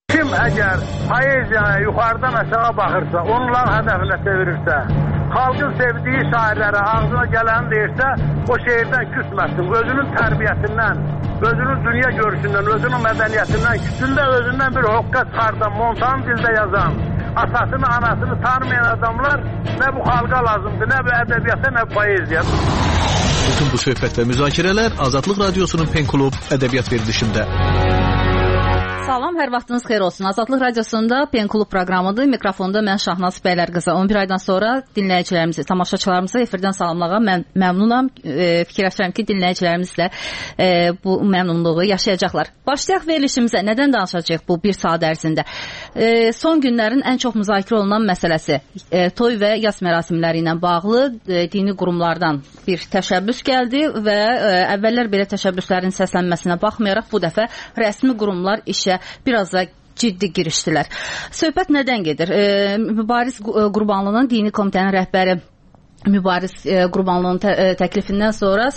Kim əgər poeziyaya yuxarıdan aşağı baxırsa, onların hədəfinə çevirirsə, xalqın sevdiyi şairlərə ağzına gələni deyirsə, o şeirdən küsməsin. Özünün tərbiyəsindən, özünün dünya görüşündən, özünün mədəniyyətindən, küçündə özündən bir hoqqa çıxardan, montan dildə yazan, atasını, anasını tanımayan adamlar nə bu xalqa lazımdır, nə bu ədəbiyyata, nə bu poeziya. Bütün bu söhbət və müzakirələr Azadlıq Radiosunun Pen Klub ədəbiyyat verilişində. Salam, hər vaxtınız xeyir olsun. Azadlıq Radiosunda Pen Klub proqramıdır. Mikrofonda mən Şahnaz Bəylərqızı. 11 aydan sonra dinləyicilərimizi, tamaşaçılarımızı efirdən salamlağa mən məmnunam. Fikirləşirəm ki, dinləyicilərimizlə bu məmnunluğu yaşayacaqlar. Başlayaq verilişimizə. Nədən danışacağıq bu bir saat ərzində? Son günlərin ən çox müzakirə olunan məsələsi toy və yas mərasimləri ilə bağlı dini qurumlardan bir təşəbbüs gəldi və əvvəllər belə təşəbbüslərin səslənməsinə baxmayaraq bu dəfə rəsmi qurumlar işə biraz da ciddi girişdilər. Söhbət nədən gedir? Mübariz Qurbanlının dini komitənin rəhbəri Mübariz Qurbanlının təklifindən sonra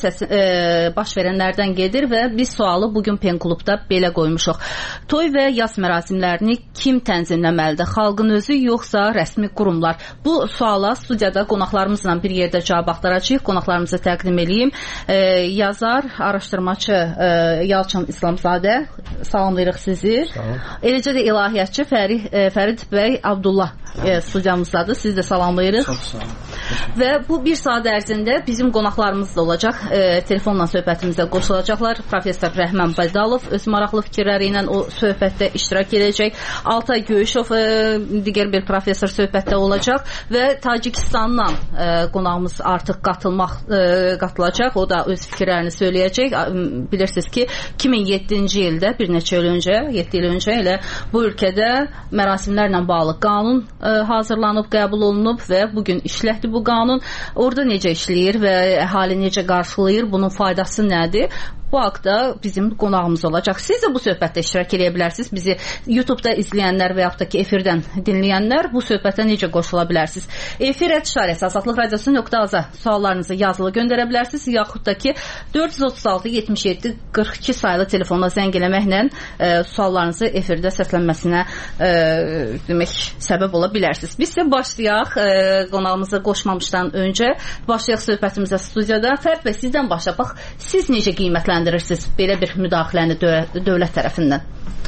baş verənlərdən gedir və biz sualı bugün Pen Klubda belə qoymuşuq. Toy və yas mərasimlərini kim tənzimləməlidir? Xalqın özü yoxsa rəsmi qurumlar? Bu suala studiyada qonaqlarımızla bir yerdə cavab axtaracağıq. Qonaqlarımızı təqdim edeyim. Yazar, araşdırmaçı Yalçın İslamzadə, salamlayırıq sizi. Eləcə də ilahiyyatçı Fərid bəy Abdullah studiyamızdadır. Sizi də salamlayırıq. Çox sağ olun. Və bu bir saat ərzində bizim qonaqlarımız da olacaq. Telefonla söhbətimizə qoşulacaqlar. Professor Rəhman Baydalov öz maraqlı fikirləri ilə o söhbətdə iştirak edəcək. Altay Göyüşov digər bir professor söhbətdə olacaq və Tacikistandan qonağımız artıq qatılacaq. O da öz fikirlərini söyləyəcək. Bilirsiniz ki, 2007-ci ildə bir neçə il öncə, 7 il öncə elə bu ölkədə mərasimlərlə bağlı qanun hazırlanıb, qəbul olunub və bugün işlətdir bu qanun. Orada necə işləyir və əhali necə qarşılayır, bunun faydası nədir? Bu haqda bizim qonağımız olacaq. Siz də bu söhbətdə iştirak edə bilərsiniz. Bizi YouTube-da izləyənlər və yaxud da ki, efirdən dinləyənlər bu söhbətə necə qoşula bilərsiniz? Efir@şarəsi Azadlıq Radiosu.az suallarınızı yazılı göndərə bilərsiniz, yaxud da ki 436 77 42 saylı telefonla zəng eləməklə suallarınızı efirdə səslənməsinə demək səbəb ola bilərsiniz. Biz isə başlayaq qonağımızı qoşmamışdan öncə başlayaq söhbətimizə studiyada. Fərid bəy, sizdən başlayaq. Siz necə qiymətləndirirsiniz belə bir müdaxiləni dövlət tərəfindən?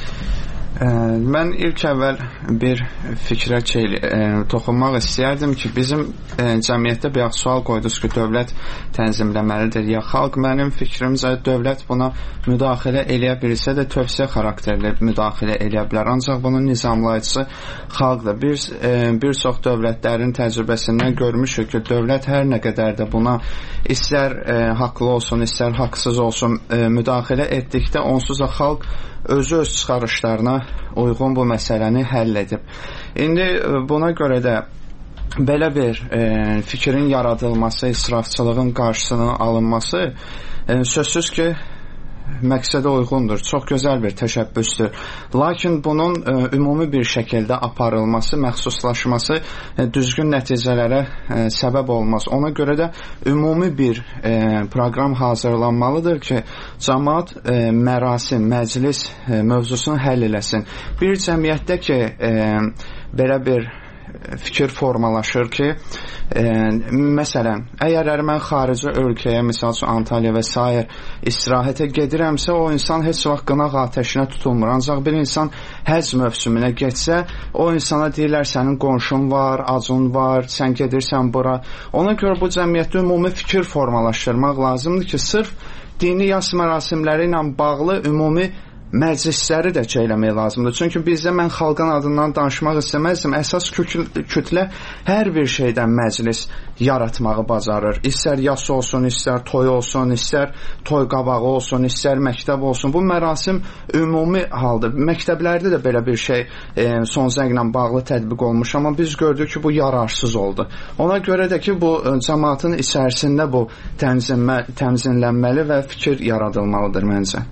Mən ilk əvvəl bir fikrə toxunmaq istəyərdim ki, bizim cəmiyyətdə bir sual qoydunuz ki, dövlət tənzimləməlidir ya xalq. Mənim fikrimcə dövlət buna müdaxilə eləyə bilsə də tövsiyə xarakterli müdaxilə eləyə bilər. Ancaq bunun nizamlayıcısı xalqdır. Bir çox dövlətlərin təcrübəsindən görmüşük ki, dövlət hər nə qədər də buna istər haqlı olsun, istər haqsız olsun müdaxilə etdikdə onsuz da xalq özü öz çıxarışlarına uyğun bu məsələni həll edib. İndi buna görə də belə bir fikrin yaradılması, israfçılığın qarşısının alınması sözsüz ki, məqsədə uyğundur. Çox gözəl bir təşəbbüsdür. Lakin bunun ümumi bir şəkildə aparılması, məxsuslaşması düzgün nəticələrə səbəb olmaz. Ona görə də ümumi bir proqram hazırlanmalıdır ki, cəmaət mərasim, məclis mövzusunu həll eləsin. Bir cəmiyyətdə ki, belə bir fikir formalaşır ki, məsələn, əgər mən xarici ölkəyə, misal üçün Antalya və s. istirahətə gedirəmsə, o insan heç vaxt qınaq atəşinə tutulmur. Ancaq bir insan həcc mövsümünə getsə, o insana deyirlər, sənin qonşun var, acun var, sən gedirsən bura. Ona görə bu cəmiyyətdə ümumi fikir formalaşdırmaq lazımdır ki, sırf dini yas mərasimləri ilə bağlı ümumi məclisləri də eləmək lazımdır. Çünki bizdə mən xalqın adından danışmaq istəməzdim. Əsas kütlə hər bir şeydən məclis yaratmağı bacarır. İstər yas olsun, istər toy olsun, istər toy qabağı olsun, istər məktəb olsun. Bu mərasim ümumi haldır. Məktəblərdə də belə bir şey son zənglə bağlı tətbiq olmuş, amma biz gördük ki, bu yararsız oldu. Ona görə də ki, bu cəmaatın içərisində bu təmzinlənməli və fikir yaradılmalıdır məncə.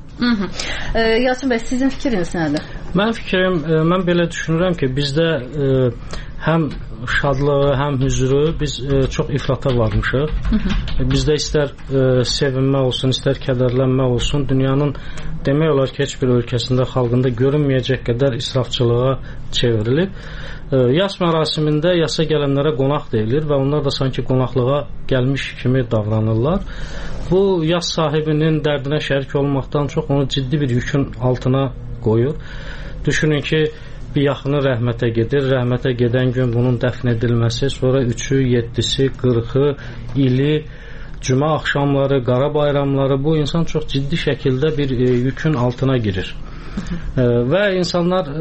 Yalçın bəy, sizin fikriniz nədir? Mən belə düşünürəm ki, bizdə həm şadlığı, həm hüzuru biz çox ifrata varmışıq. Bizdə istər sevinmə olsun, istər kədərlənmə olsun, dünyanın demək olar ki, heç bir ölkəsində, xalqında görünməyəcək qədər israfçılığa çevrilib. Yas mərasimində yasa gələnlərə qonaq deyilir və onlar da sanki qonaqlığa gəlmiş kimi davranırlar. Bu, yas sahibinin dərdinə şərik olmaqdan çox onu ciddi bir yükün altına qoyur. Düşünün ki, bir yaxını rəhmətə gedir, rəhmətə gedən gün bunun dəfn edilməsi, sonra 3-ü, 7-si, 40-ı, ili, cümə axşamları, qara bayramları, bu insan çox ciddi şəkildə bir yükün altına girir. Və insanlar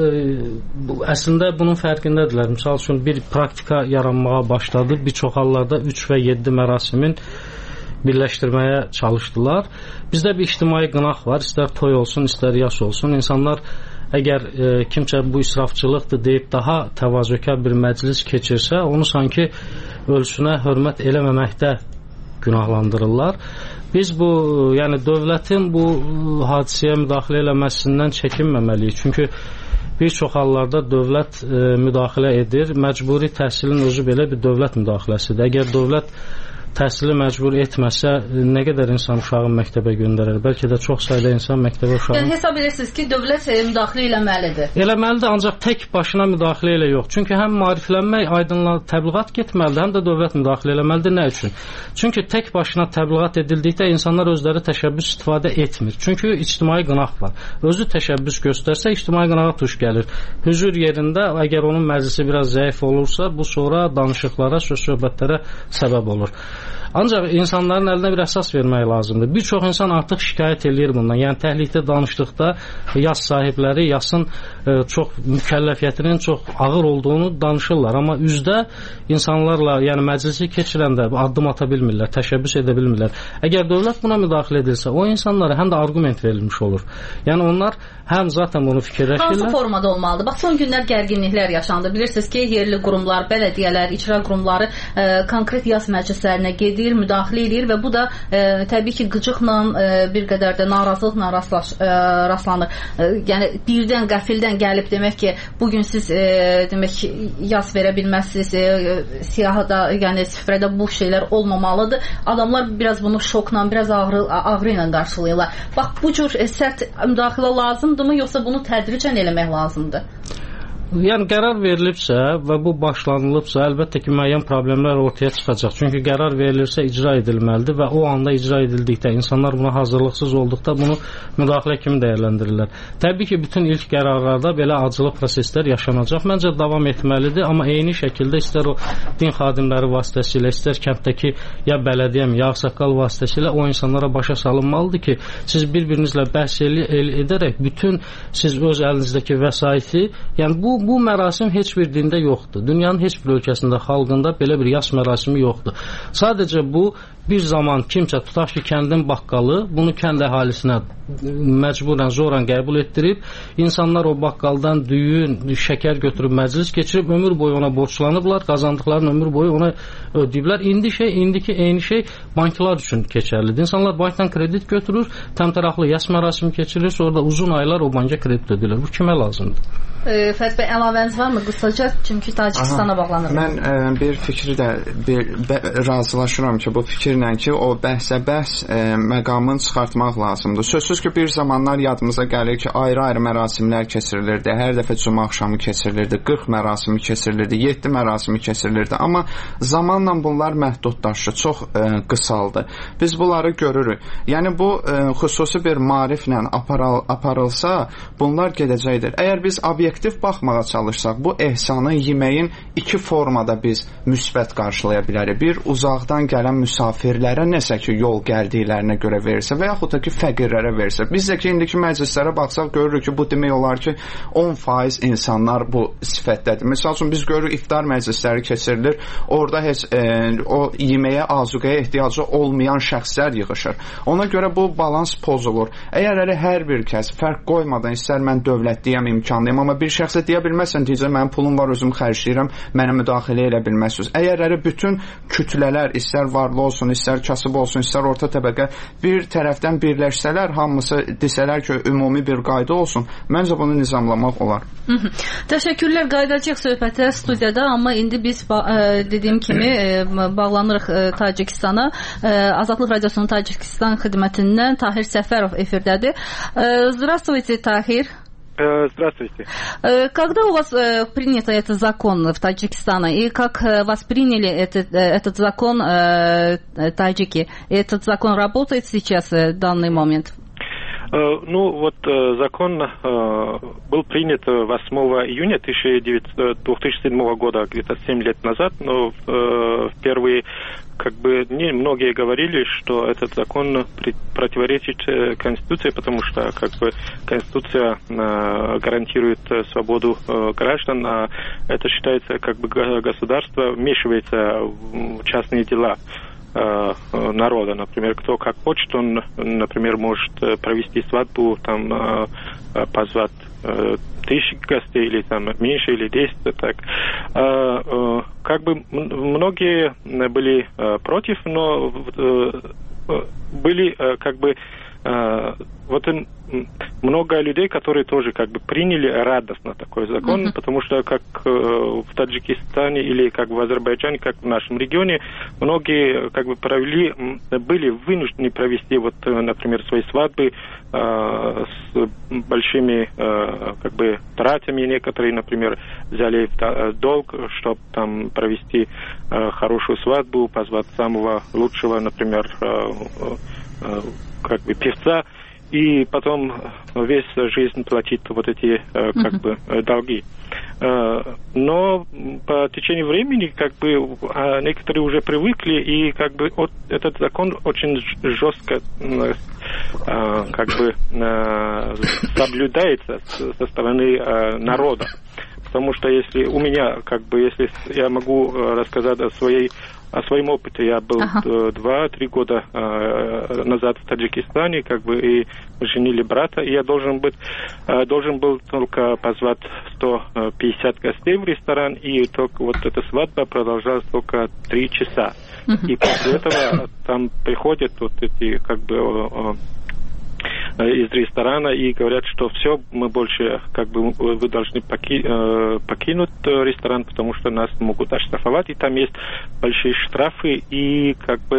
əslində bunun fərqindədirlər. Misal üçün bir praktika yaranmağa başladı. Bir çox hallarda 3 və 7 mərasimin birləşdirməyə çalışdılar. Bizdə bir ictimai qınaq var. İstər toy olsun, istər yas olsun. İnsanlar əgər kimsə bu israfçılıqdır deyib daha təvazökar bir məclis keçirsə, onu sanki ölçünə hörmət eləməməkdə günahlandırırlar. Biz bu, yəni dövlətin bu hadisəyə müdaxilə eləməsindən çəkinməməliyik. Çünki bir çox hallarda dövlət müdaxilə edir. Məcburi təhsilin özü belə bir dövlət müdaxiləsidir. Əgər dövlət təhsili məcbur etməsə, nə qədər insan uşağı məktəbə göndərər? Bəlkə də çox sayda insan məktəbə uşağı... Yəni, hesab edirsiniz ki, dövlət müdaxilə eləməlidir. Eləməlidir, ancaq tək başına müdaxilə elə yox. Çünki həm maariflənmək, aydınlar, təbliğat getməlidir, həm də dövlət müdaxilə eləməlidir. Nə üçün? Çünki tək başına təbliğat edildikdə insanlar özləri təşəbbüs istifadə etmir. Çünki ictimai qınaq var. Özü təşəbbüs göstərsə, ictimai qınağa tuş gəlir. Hüzur yerində, əgər onun məclisi biraz zəif olursa, bu sonra danışıqlara, söz-söhbətlərə səbəb olur. Ancaq insanların əlinə bir əsas vermək lazımdır. Bir çox insan artıq şikayət eləyir bundan. Yəni təhlikdə danışdıqda yas sahibləri yasın çox mükəlləfiyyətinin çox ağır olduğunu danışırlar. Amma üzdə insanlarla, yəni məclisi keçirəndə addım ata bilmirlər, təşəbbüs edə bilmirlər. Əgər dövlət buna müdaxilə edilsə, o insanlara həm də argument verilmiş olur. Yəni onlar həm zaten bunu fikirləşirlər. Hansı formada olmalıdır? Bax, son günlər gərginliklər yaşandı. Bilirsiniz ki, yerli qurumlar, bələdiyyələr, icra qurumları konkret yas məclislərinə gedir, müdaxilə edir və bu da təbii ki, qıcıqla, bir qədər də narazılıqla rastlanır. Yəni birdən, qəfildən gəlib demək ki, bugün siz demək yas verə bilməzsiniz, siyahıda, yəni süfrədə bu şeylər olmamalıdır. Adamlar biraz bunu şokla, biraz ağrı ilə qarşılayırlar. Bax, bu cür sərt müdaxilə lazımdırmı, yoxsa bunu tədricən eləmək lazımdır? Yəni qərar verilibsə və bu başlanılıbsa, əlbəttə ki, müəyyən problemlər ortaya çıxacaq. Çünki qərar verilirsə icra edilməlidir və o anda icra edildikdə, insanlar buna hazırlıqsız olduqda bunu müdaxilə kimi dəyərləndirirlər. Təbii ki, bütün ilk qərarlarda belə acılı proseslər yaşanacaq. Məncə davam etməlidir, amma eyni şəkildə istər o din xadimləri vasitəsilə, istər kənddəki ya bələdiyyə, ya ağsaqqal vasitəsilə o insanlara başa salınmalıdır ki, siz bir-birinizlə bəhs edərək bütün siz öz əlinizdəki vəsaiti, yəni bu mərasim heç bir dində yoxdur. Dünyanın heç bir ölkəsində, xalqında belə bir yas mərasimi yoxdur. Sadəcə bu bir zaman kimsə tutaq ki, kəndin baqqalı bunu kənd əhalisinə məcburən, zoran qəbul etdirib, insanlar o baqqaldan düyün, şəkər götürüb məclis keçirib, ömür boyu ona borçlanıblar, qazandıqlarını ömür boyu ona ödəyiblər. İndiki eyni şey banklar üçün keçərlidir. İnsanlar bankdan kredit götürür, təmtəraqlı yas mərasimi keçirilir, sonra da uzun aylar o banka kredit ödəyirlər. Bu kimə lazımdır? Fəth bəy, əlavəniz varmı qısaca? Çünki Tacikistana bağlanır. Mən bir fikri də razılaşıram ki, bu fikirlə ki, o bəhsə bəhs məqamını çıxartmaq lazımdır. Sözsüz ki, bir zamanlar yadımıza gəlir ki, ayrı-ayrı mərasimlər keçirilirdi. Hər dəfə cümə axşamı keçirilirdi, 40 mərasimi keçirilirdi, 7 mərasimi keçirilirdi. Amma zamanla bunlar məhdudlaşdı, çox qısaldı. Biz bunları görürük. Yəni bu xüsusi bir maariflə aparılsa, bunlar gedəcəkdir. Əgər biz obyektiv baxmağa çalışsaq, bu ehsanı yeməyin iki formada biz müsbət qarşılaya bilərik. Bir, uzaqdan gələn müsafirlərə nəsə ki, yol gəldiklərinə görə verirsə və yaxud da ki, fəqirlərə verirsə. Biz də ki, indiki məclislərə baxsaq, görürük ki, bu demək olar ki, 10% insanlar bu sifətdədir. Məsəl üçün, biz görürük, iftar məclisləri keçirilir, orada heç o yeməyə, azuqəyə ehtiyacı olmayan şəxslər yığışır. Ona görə bu balans pozulur. Əgər hər bir kəs fərq qoymadan, istər mən dövlətliyəm, imkanlıyım, amma bir şəxsə deyə bilməzsən, deyəcək mənim pulum var, özüm xərcləyirəm, mənə müdaxilə edə bilməzsiniz. Əgər bütün kütlələr, istər varlı olsun, istər kasıb olsun, istər orta təbəqə bir tərəfdən birləşsələr, hamısı desələr ki, ümumi bir qayda olsun, məncə bunu nizamlamaq olar. Təşəkkürlər, qayıdacaq söhbətə studiyada, amma indi biz dediyim kimi bağlanırıq Tacikistana. Azadlıq Radiosunun Tacikistan xidmətindən Tahir Səfərov efirdədir. Здравствуйте, Tahir. Здравствуйте. Когда у вас принято этот закон в Таджикистане и как восприняли этот закон таджики? Этот закон работает сейчас в данный момент? Ну, вот закон был принят 8 июня 2007 года, где-то 7 лет назад, но впервые многие говорили, что этот закон противоречит Конституции, потому что Конституция гарантирует свободу граждан, а это считается государство вмешивается в частные дела народа. Например, кто как хочет, он, например, может провести свадьбу, там позвать 1000 гостей, или там меньше, или 10, так. Многие были против, но были много людей, которые тоже приняли радостно такой закон, потому что как в Таджикистане или как в Азербайджане, как в нашем регионе, многие были вынуждены провести например, свои свадьбы с большими тратами. Некоторые, например, взяли в долг, чтобы там провести хорошую свадьбу, позвать самого лучшего, например, певца, и потом весь жизнь платить эти долги. Но по течению времени некоторые уже привыкли, и этот закон очень жестко соблюдается со стороны народа. Потому что если у меня, если я могу рассказать о своем опыте, я был 2-3 года назад в Таджикистане, и женили брата, и я должен был только позвать 150 гостей в ресторан, и только эта свадьба продолжалась только 3 часа. И после этого там приходят эти из ресторана и говорят, что все, мы больше, вы должны покинуть ресторан, потому что нас могут оштрафовать, и там есть большие штрафы, и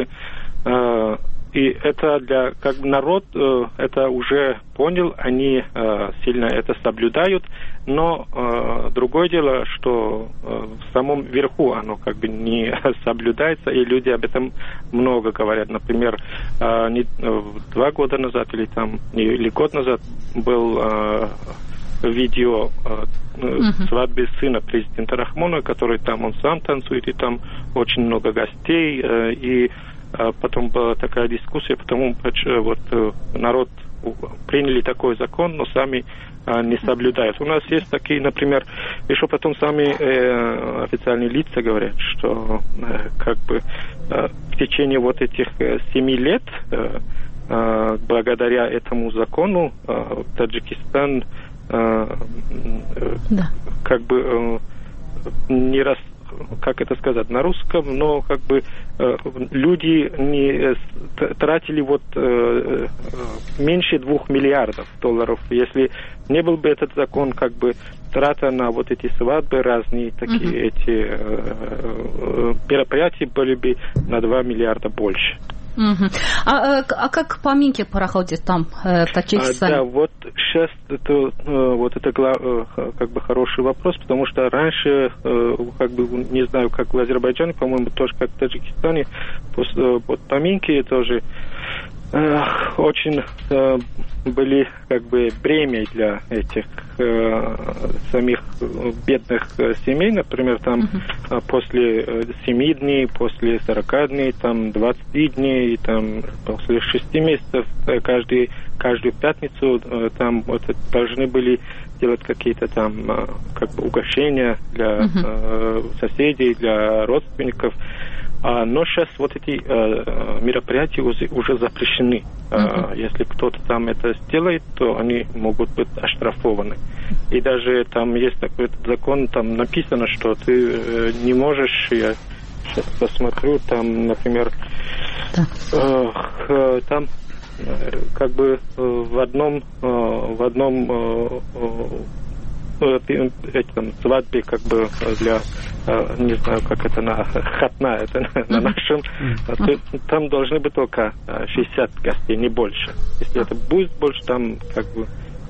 и это для народ это уже понял, они сильно это соблюдают, но другое дело, что в самом верху оно не соблюдается, и люди об этом много говорят. Например, 2 года назад или год назад был видео свадьбы сына президента Рахмона, который там он сам танцует, и там очень много гостей, и потом была такая дискуссия, потому что народ приняли такой закон, но сами не соблюдают. У нас есть такие, например, еще потом сами официальные лица говорят, что в течение этих 7 лет благодаря этому закону Таджикистан не раз, как это сказать на русском, но люди не тратили меньше $2 миллиардов. Если не был бы этот закон, трата на эти свадьбы, разные такие эти мероприятия были бы на 2 миллиарда больше. А как поминки проходят там, в Таджикистане? Да, сейчас это хороший вопрос, потому что раньше, не знаю, как в Азербайджане, по-моему, тоже как в Таджикистане, поминки тоже очень были бремя для этих самих бедных семей. Например, там после 7 дней, после 40 дней, там 20 дней, там после 6 месяцев каждую пятницу там должны были делать какие-то там угощения для соседей, для родственников. Но сейчас вот эти мероприятия уже запрещены. Если кто-то там это сделает, то они могут быть оштрафованы. И даже там есть такой закон, там написано, что ты не можешь, я сейчас посмотрю, там, например, там как бы в одном свадьбе, как бы для, не знаю, как это на хатна, это на нашем, там должны быть только 60 гостей, не больше. Если это будет больше, там как бы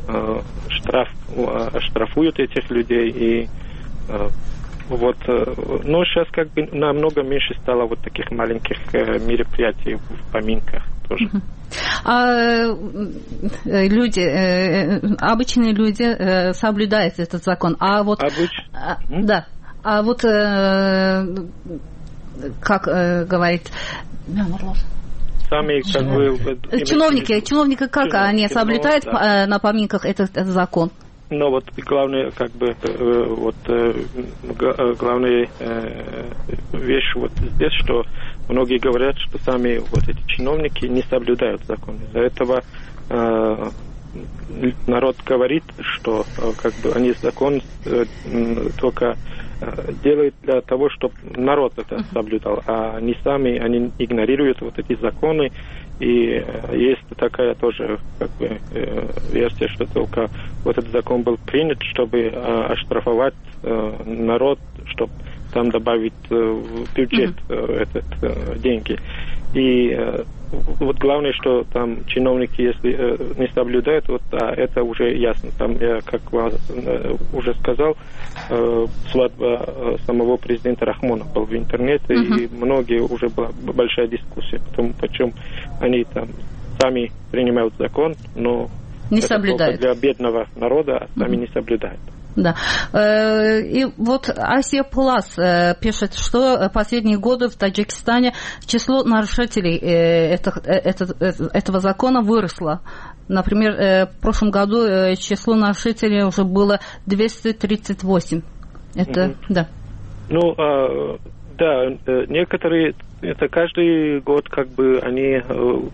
штрафуют этих людей и вот, но сейчас как бы намного меньше стало вот таких маленьких мероприятий в поминках тоже. Люди, обычные люди соблюдают этот закон, а вот да, а вот как говорит сами как бы чиновники как они соблюдают на поминках этот закон? Но вот главное, как бы, вот главная вещь вот здесь, что многие говорят, что сами вот эти чиновники не соблюдают закон. Из-за этого народ говорит, что как бы они закон только делают для того, чтобы народ это соблюдал, а они сами, они игнорируют вот эти законы. И есть такая тоже как бы версия, что только вот этот закон был принят, чтобы оштрафовать народ, чтобы там добавить в бюджет деньги. И вот главное, что там чиновники, если не соблюдают, вот это уже ясно. Там, я как уже сказал, свадьба самого президента Рахмона была в интернете, и многие уже была большая дискуссия, почему они там сами принимают закон, но не соблюдают. Для бедного народа, а сами не соблюдают. Да. И вот Асия Плас пишет, что последние годы в Таджикистане число нарушителей этого закона выросло. Например, в прошлом году число нарушителей уже было 238. Это, да. Ну, да, некоторые, это каждый год как бы они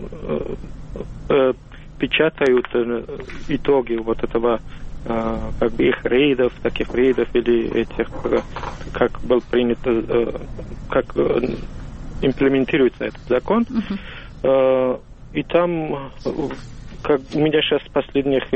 печатают итоги вот этого как бы их рейдов, таких рейдов или этих, как был принят, как имплементируется этот закон. И там, как у меня сейчас последних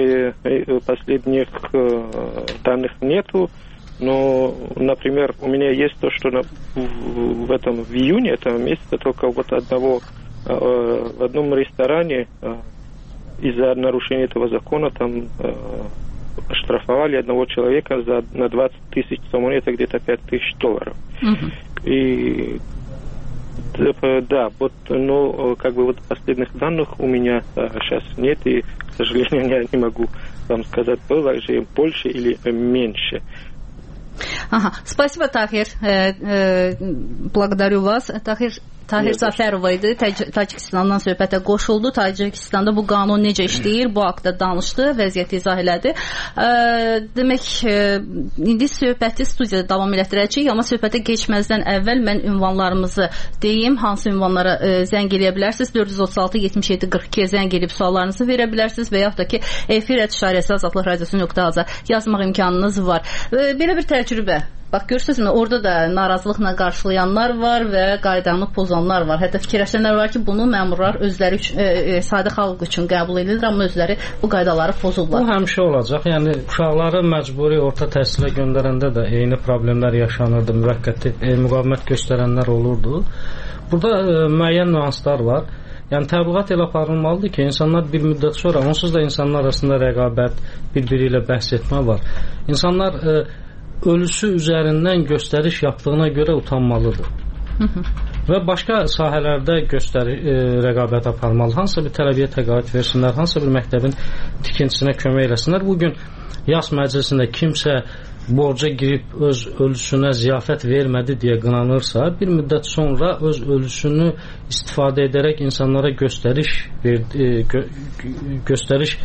данных нету, но, например, у меня есть то, что в июне этого месяца только вот в одном ресторане из-за нарушения этого закона там оштрафовали одного человека на 20 тысяч сомон, это где-то $5000. И да, вот, но как бы вот последних данных у меня сейчас нет, и, к сожалению, я не могу вам сказать, было же больше или меньше. Ага, спасибо, Tahir. Благодарю вас. Tahir Zaferov idi. Tacikistandan söhbətə qoşuldu. Tacikistanda bu qanun necə işləyir, bu haqda danışdı, vəziyyəti izah elədi. Demək, indi söhbəti studiyada davam elətdirəcəyik, amma söhbətə keçməzdən əvvəl mən ünvanlarımızı deyim. Hansı ünvanlara zəng eləyə bilərsiniz? 436-77-42-yə zəng eləyib suallarınızı verə bilərsiniz və yaxud da ki, efir@azadlıqradiosu.az yazmaq imkanınız var. Belə bir təcrübə. Bax, görürsünüzmü, orada da narazılıqla qarşılayanlar var və qaydanı pozanlar var. Hətta fikirləşənlər var ki, bunu məmurlar özləri sadə xalq üçün qəbul edirlər, amma özləri bu qaydaları pozublar. Bu həmişə olacaq. Yəni, uşaqları məcburi orta təhsilə göndərəndə də eyni problemlər yaşanırdı, müvəqqəti müqavimət göstərənlər olurdu. Burada müəyyən nüanslar var. Yəni, təbliğat elə aparılmalıdır ki, insanlar bir müddət sonra, onsuz da insanlar arasında rəqabət, bir-biri ilə bəhs etmə var. İnsanlar ölüsü üzərindən göstəriş yaptığına görə utanmalıdır. Və başqa sahələrdə rəqabət aparmalı. Hansısa bir tələbiyə təqaüd versinlər, hansısa bir məktəbin tikintisinə kömək eləsinlər. Bugün yas məclisində kimsə borca girib öz ölüsünə ziyafət vermədi deyə qınanırsa, bir müddət sonra öz ölüsünü istifadə edərək insanlara göstəriş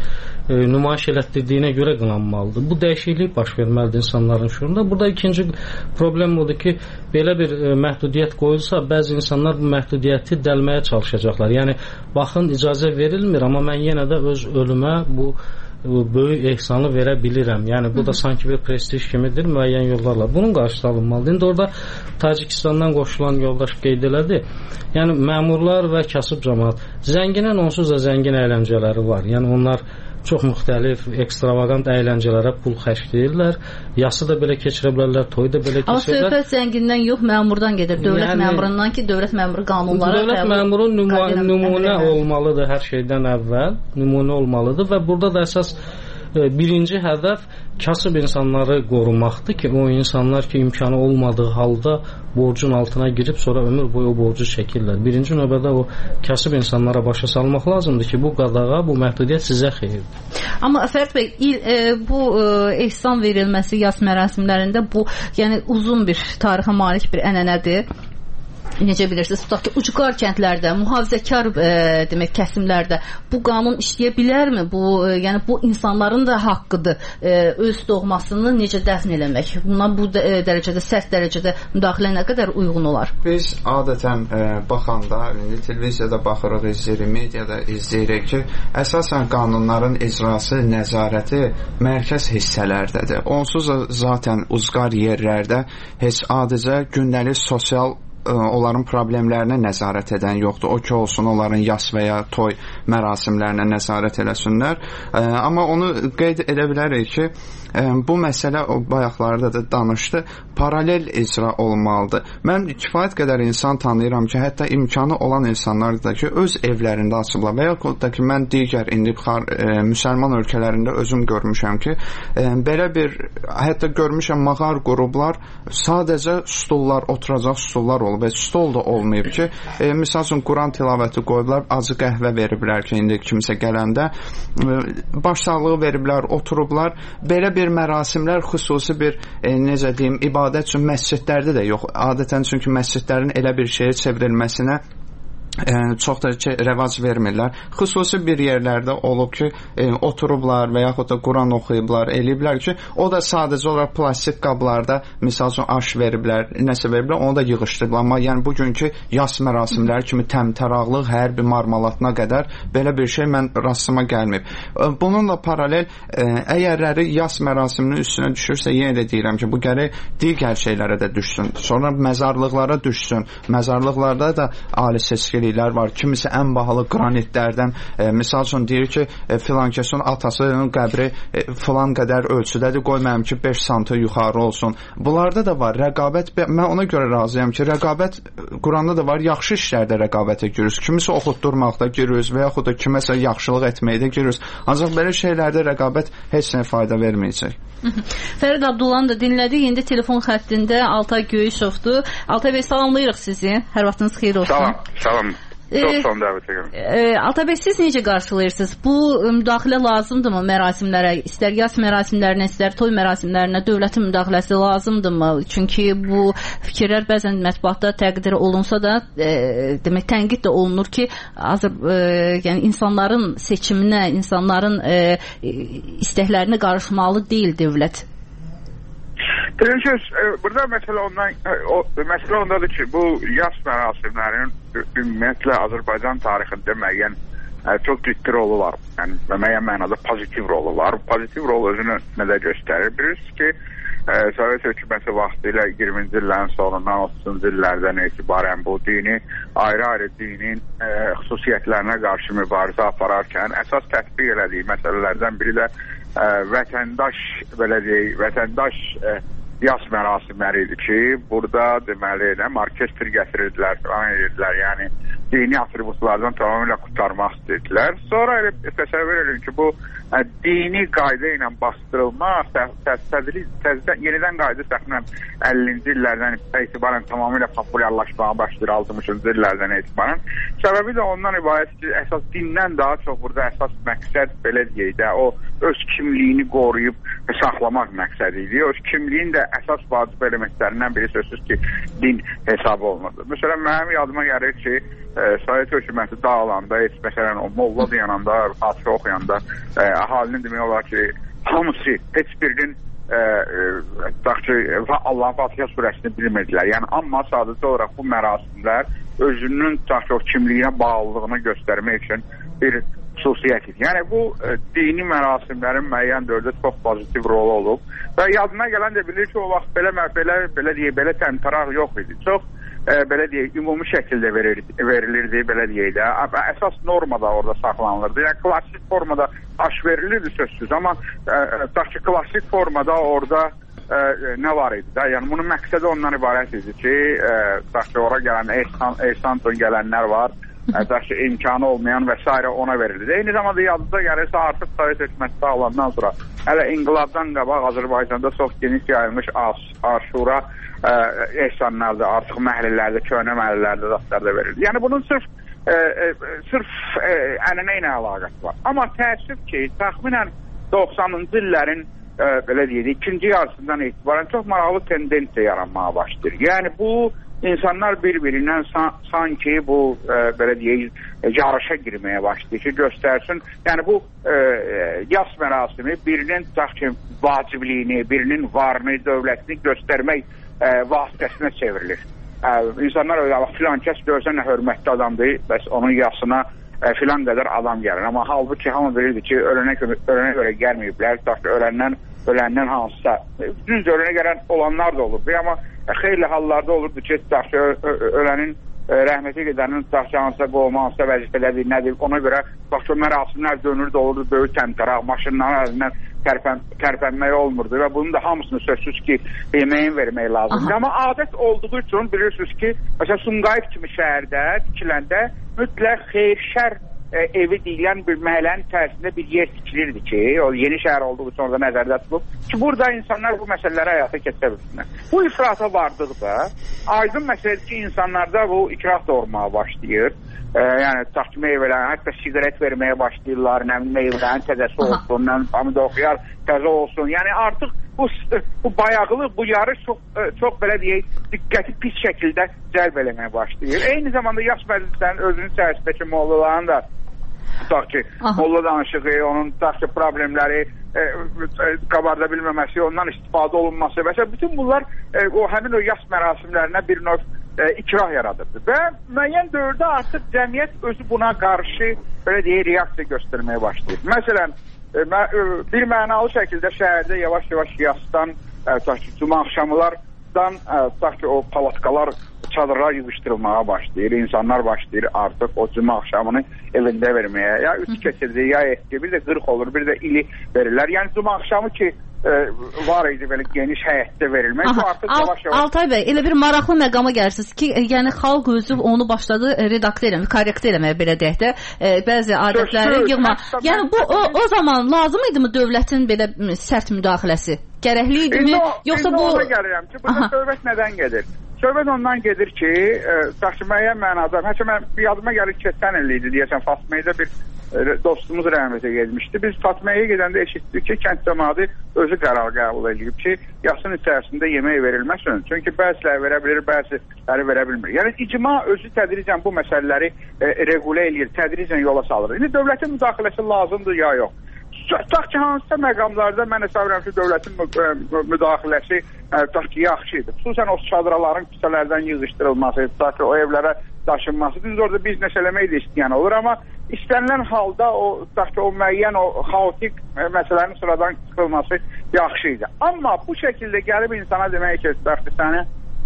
nümayiş elətdirdiyinə görə qınanmalıdır. Bu dəyişiklik baş verməlidir insanların şuurunda. Burada ikinci problem odur ki, belə bir məhdudiyyət qoyulsa, bəzi insanlar bu məhdudiyyəti dəlməyə çalışacaqlar. Yəni, baxın, icazə verilmir, amma mən yenə də öz ölümə bu böyük ehsanı verə bilirəm. Yəni, bu da sanki bir prestij kimidir müəyyən yollarla. Bunun qarşısı alınmalıdır. İndi orada Tacikistandan qoşulan yoldaş qeyd elədi. Yəni, məmurlar və kasıb cəmaat. Zənginin onsuz da zəngin əyləncələri var. Yəni, onlar çox müxtəlif, ekstravagant əyləncələrə pul xərcləyirlər. Yası da belə keçirə bilərlər, toy da belə keçirlər. Amma söhbət zəngindən yox, məmurdan gedir. Dövlət məmurundan ki, dövlət məmuru qanunlara dövlət məmuru nümunə olmalıdır hər şeydən əvvəl. Nümunə olmalıdır və burada da əsas birinci hədəf kasıb insanları qorumaqdır ki, o insanlar ki, imkanı olmadığı halda borcun altına girib sonra ömür boyu o borcu çəkirlər. Birinci növbədə o kasıb insanlara başa salmaq lazımdır ki, bu qadağa, bu məhdudiyyət sizə xeyirdir. Amma Fərid bəy, bu ehsan verilməsi yas mərasimlərində bu, yəni uzun bir tarixə malik bir ənənədir. Necə bilirsiniz, tutaq ki, ucqar kəndlərdə, mühafizəkar demək kəsimlərdə bu qanun işləyə bilərmi? Yəni bu insanların da haqqıdır öz doğmasını necə dəfn eləmək. Buna bu dərəcədə, sərt dərəcədə müdaxilə nə qədər uyğun olar? Biz adətən baxanda, indi televiziyada baxırıq, izləyirik, mediada izləyirik ki, əsasən qanunların icrası, nəzarəti mərkəz hissələrdədir. Onsuz da zaten ucqar yerlərdə heç adicə gündəlik sosial onların problemlərinə nəzarət edən yoxdur. O ki olsun, onların yas və ya toy mərasimlərinə nəzarət eləsinlər. Amma onu qeyd edə bilərik ki, bu məsələ o bayaqlarda da danışdı, paralel icra olmalıdır. Mən kifayət qədər insan tanıyıram ki, hətta imkanı olan insanlar da ki, öz evlərində açıblar və yaxud da ki, mən digər indi müsəlman ölkələrində özüm görmüşəm ki, belə bir, hətta görmüşəm mağar qruplar, sadəcə stullar, oturacaq stullar olub və stol da olmayıb ki, misal üçün Quran tilavəti qoyublar, acı qəhvə veriblər ki, indi kimsə gələndə başsağlığı veriblər, oturublar. Belə bir mərasimlər xüsusi bir, necə deyim, ibadət üçün məscidlərdə də yox. Adətən çünki məscidlərin elə bir şeyə çevrilməsinə çox da rəvac vermirlər. Xüsusi bir yerlərdə olub ki, oturublar və yaxud da Quran oxuyublar, eləyiblər ki, o da sadəcə olaraq plastik qablarda, misal üçün aş veriblər, nəsə veriblər, onu da yığışdırıblar. Amma yəni bugünkü yas mərasimləri kimi təmtəraqlıq, hər bir marmalatına qədər belə bir şey mən rastıma gəlməyib. Bununla paralel, əgərləri yas mərasiminin üstünə düşürsə, yenə də deyirəm ki, bu gərək digər şeylərə də düşsün. Sonra məzarlıqlara düşsün. Məzarlıqlarda da ali seçkilik var. Kimisi ən bahalı qranitlərdən, misal üçün deyir ki, filan kəsin atasının qəbri filan qədər ölçüdədir, qoymayım ki, 5 santı yuxarı olsun. Bunlarda da var rəqabət. Mən ona görə razıyam ki, rəqabət Quranda da var, yaxşı işlərdə rəqabətə giriyoruz. Kimisi oxutdurmaqda giriyoruz və yaxud da kiməsə yaxşılıq etməkdə giriyoruz. Ancaq belə şeylərdə rəqabət heç nə fayda verməyəcək. Fərid Abdullanı da dinlədik. İndi telefon xəttində Altay Göyüşovdur. Altay bəy, salamlayırıq sizi. Hər vaxtınız xeyir olsun. Salam. Çox son dəvət edirəm. Altay bəy, siz necə qarşılayırsınız? Bu müdaxilə lazımdırmı mərasimlərə? İstər yas mərasimlərinə, istər toy mərasimlərinə dövlətin müdaxiləsi lazımdırmı? Çünki bu fikirlər bəzən mətbuatda təqdir olunsa da, demək tənqid də olunur ki, yəni insanların seçiminə, insanların istəklərinə qarışmalı deyil dövlət. Burada məsələ ondadır ki, bu yas mərasimlərin ümumiyyətlə Azərbaycan tarixində müəyyən çox ciddi rolu var. Yəni, müəyyən mənada pozitiv rolu var. Pozitiv rol özünü nədə göstərir? Bilirsiniz ki, Sovet hökuməti vaxtı ilə 20-ci illərin sonundan 30-cu illərdən etibarən bu dini, ayrı-ayrı dinin xüsusiyyətlərinə qarşı mübarizə apararkən əsas tətbiq elədiyi məsələlərdən biri də vətəndaş, belə deyək, vətəndaş yas mərasimləri idi ki, burada deməli orkestr gətirirdilər, falan edirdilər, yəni dini atributlardan tamamilə qurtarmaq istədilər. Sonra təsəvvür edin ki, bu dini qayda ilə bastırılma yenidən qayda təxminən 50-ci illərdən etibarən tamamilə populyarlaşmağa başlayır 60-cı illərdən etibarən. Səbəbi də ondan ibarət ki, əsas dindən daha çox burada əsas məqsəd belə deyək də, o öz kimliyini qoruyub saxlamaq məqsədi idi. Öz kimliyin də əsas vacib elementlərindən biri sözsüz ki, din hesabı olmadı. Məsələn, mənim yadıma gəlir ki, Sovet hökuməti dağılanda, məsələn, o molla dayananda, Fatihə oxuyanda əhalinin demək olar ki, hamısı heç birinin Allahın Fatihə surəsini bilmirdilər. Yəni, amma sadəcə olaraq bu mərasimlər özünün o kimliyinə bağlılığını göstərmək üçün bir xüsusiyyət idi. Yəni, bu dini mərasimlərin müəyyən dövrdə çox pozitiv rolu olub və yadına gələn də bilir ki, o vaxt belə təmtəraq yox idi. Çox belə deyək, ümumi şəkildə verilirdi, belə deyək də. Əsas normada orada saxlanılırdı. Yəni, klassik formada aş verilirdi sözsüz, amma klassik formada orada nə var idi də? Yəni, bunun məqsədi ondan ibarət idi ki, ora gələn, Ehsanton gələnlər var, imkanı olmayan və s. ona verildi. Eyni zamanda yadınıza gəlirsə, artıq Sovet hökuməti sağlandan sonra hələ inqilabdan qabaq Azərbaycanda çox geniş yayılmış aşura ehsanlarda, artıq məhəllələrdə, köhnə məhəllələrdə rastlarda verildi. Yəni bunun sırf ənənə ilə əlaqəsi var. Amma təəssüf ki, təxminən 90-cı illərin belə deyək, ikinci yarısından etibarən çox maraqlı tendensiya yaranmağa başlayır. Yəni bu insanlar bir-birindən sanki bu belə deyək, yarışa girməyə başlayır ki, göstərsin. Yəni bu yas mərasimi birinin vacibliyini, birinin varını, dövlətini göstərmək vasitəsinə çevrilir. İnsanlar öyle, filan kəs görsən nə hörmətli adamdır, bəs onun yasına filan qədər adam gəlir. Amma halbuki hamı bilirdi ki, ölənə görə gəlməyiblər, öləndən hansısa. Düz ölənə gələn olanlar da olurdu, amma xeyli hallarda olurdu ki, ölənin rəhməti gedənin hansısa qovma, hansısa vəzifələdir, nədir, ona görə mərasimlər dönürdü, olurdu, böyük təmtəraq, maşınların əlindən tərpənmək olmurdu və bunun da hamısını sözsüz ki, yeməyin vermək lazımdır. Amma adət olduğu üçün bilirsiniz ki, məsələn, Sumqayıt kimi şəhərdə tikiləndə mütləq xeyir-şər evi deyilən bir məhəllənin tərsində bir yer tikilirdi ki, o yeni şəhər olduğu üçün orada nəzərdə tutulub ki, burada insanlar bu məsələləri həyata keçirə bilsinlər. Bu ifrata vardıqda aydın məsələdir ki, insanlarda bu ikrah doğurmağa başlayır. Yəni, taxtı meyvələrin, hətta siqaret verməyə başlayırlar, meyvələrin təzəsi olsun, pomidor xiyar təzə olsun. Yəni, artıq bu bayaqlıq, bu yarış çox belə deyək, diqqəti pis şəkildə cəlb eləməyə başlayır. Eyni zamanda yaş məclislərin özünün içərisindəki mollaların da tutaq ki, molla danışığı, onun tutaq ki, problemləri qabarda bilməməsi, ondan istifadə olunması və s. Bütün bunlar həmin o yaş mərasimlərinə bir növ ikrah yaradırdı və müəyyən dövrdə artıq cəmiyyət özü buna qarşı belə deyək, reaksiya göstərməyə başlayır. Məsələn, bir mənalı şəkildə şəhərdə yavaş-yavaş yasdan, cuma axşamlardan o palatkalar, çadırlar yığışdırılmağa başlayır. İnsanlar başlayır artıq o cuma axşamını evində verməyə. Ya 3 keçirdi, ya etki, bir də 40 olur, bir də ili verirlər. Yəni cuma axşamı ki, var idi belə geniş həyətdə verilmək. Bu artıq yavaş-yavaş... Altay bəy, elə bir maraqlı məqama gəlirsiniz ki, yəni xalq özü onu başladı korrekt eləməyə, belə deyək də, bəzi adətləri yığma. Yəni bu o zaman lazım idi mi dövlətin belə sərt müdaxiləsi? Gərəkli idi mi? Yoxsa bu... İndi ona gəlirəm ki, burada söhbət nədən gedir? Söhbət ondan gedir ki, müəyyən mənada, mən yadıma gəlir keçən il idi, deyəsən, Fatmiyədə bir dostumuz rəhmətə gedmişdi. Biz Fatmiyəyə gedəndə eşitdik ki, kənd cəmaatı özü qərar qəbul edib ki, yasın içərisində yemək verilməsin. Çünki bəziləri verə bilir, bəziləri verə bilmir. Yəni, icma özü tədricən bu məsələləri regulə eləyir, tədricən yola salır. İndi dövlətin müdaxiləsi lazımdır, ya yox. Tutaq ki, hansısa məqamlarda mən hesab edirəm ki, dövlətin müdaxiləsi yaxşı idi. Xüsusən o çadıraların küçələrdən yığışdırılması, tutaq ki, o evlərə daşınması. Biz orada biznes eləmək də istəyən olur, amma istənilən halda o müəyyən o xaotik məsələnin sıradan çıxılması yaxşı idi. Amma bu şəkildə gəlib insana demək ki, səni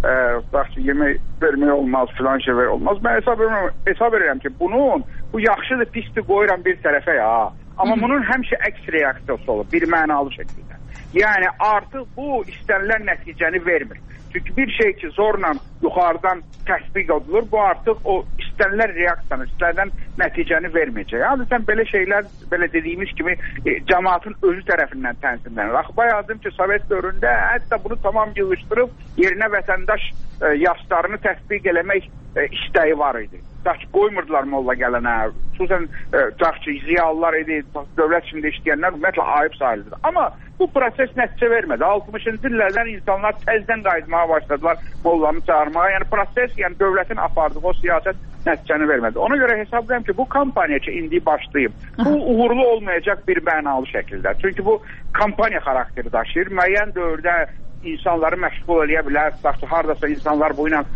yemək vermək olmaz, filan şey vermək olmaz. Mən hesab edirəm ki, bu yaxşıdır, pisdir qoyuram bir tərəfə ya. Amma bunun həmişə əks reaksiyası olur, bir mənalı şəkildə. Yəni, artıq bu istənilən nəticəni vermir. Çünki bir şey ki, zorla yuxarıdan təsbiq edilir, bu artıq o istənilən reaksiyanı, istənilən nəticəni verməyəcək. Adətən belə şeylər, belə dediyimiz kimi, cəmaatın özü tərəfindən tənzimlənir. Axı, bayaqdım ki, Sovet dövründə hətta bunu tamam yığışdırıb, yerinə vətəndaş yaslarını təsbiq eləmək istəyi var idi. Qoymurdular molla gələnə. Xüsusən ziyalılar idi, dövlət içində işləyənlər ümumiyyətlə ayıb sayılırdı. Amma bu proses nəticə vermədi. 60-cı illərdən insanlar təzdən qayıtmağa başladılar mollanı çağırmağa. Yəni proses, yəni dövlətin apardığı o siyasət nəticəni vermədi. Ona görə hesablayıram ki, bu kampaniya ki, indi başlayıb. Bu uğurlu olmayacaq bir mənalı şəkildə. Çünki bu kampaniya xarakteri daşıyır. Müəyyən dövrdə insanları məşğul eləyə bilər, hardasa insanlar bu ilə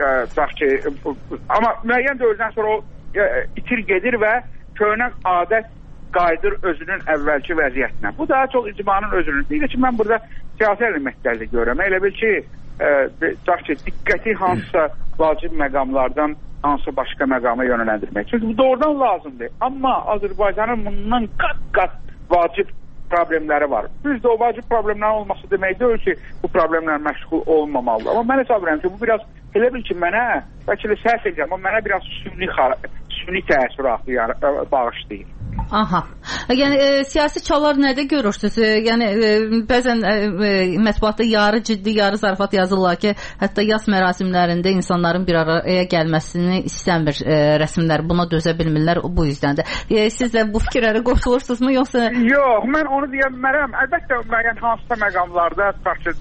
amma müəyyən dövrdən sonra o itir gedir və köhnə adət qayıdır özünün əvvəlki vəziyyətinə. Bu daha çox icmanın özünün. Bir ki, mən burada siyasi elementlərdə görürəm. Elə bil ki, diqqəti hansısa vacib məqamlardan hansı başqa məqama yönələndirmək. Çünki bu doğrudan lazımdır. Amma Azərbaycanın bundan qat-qat vacib problemləri var. Düzdür, o vacib problemlərin olması demək deyil ki, bu problemlər məşğul olmamalıdır. Amma mən hesab edirəm ki, bu biraz elə bil ki, mənə, bəlkə də səhv edirəm, amma mənə biraz süni təəssüratı bağışlayır. Aha. Yəni siyasi çalar nədə görürsünüz? Yəni bəzən mətbuatda yarı ciddi, yarı zarafat yazırlar ki, hətta yas mərasimlərində insanların bir araya gəlməsini istəmir rəsmlər. Buna dözə bilmirlər bu yüzdəndir. Siz də bu fikirlərə qoşulursunuzmu yoxsa? Yox, mən onu deyə bilmərəm. Əlbəttə müəyyən hansısa məqamlarda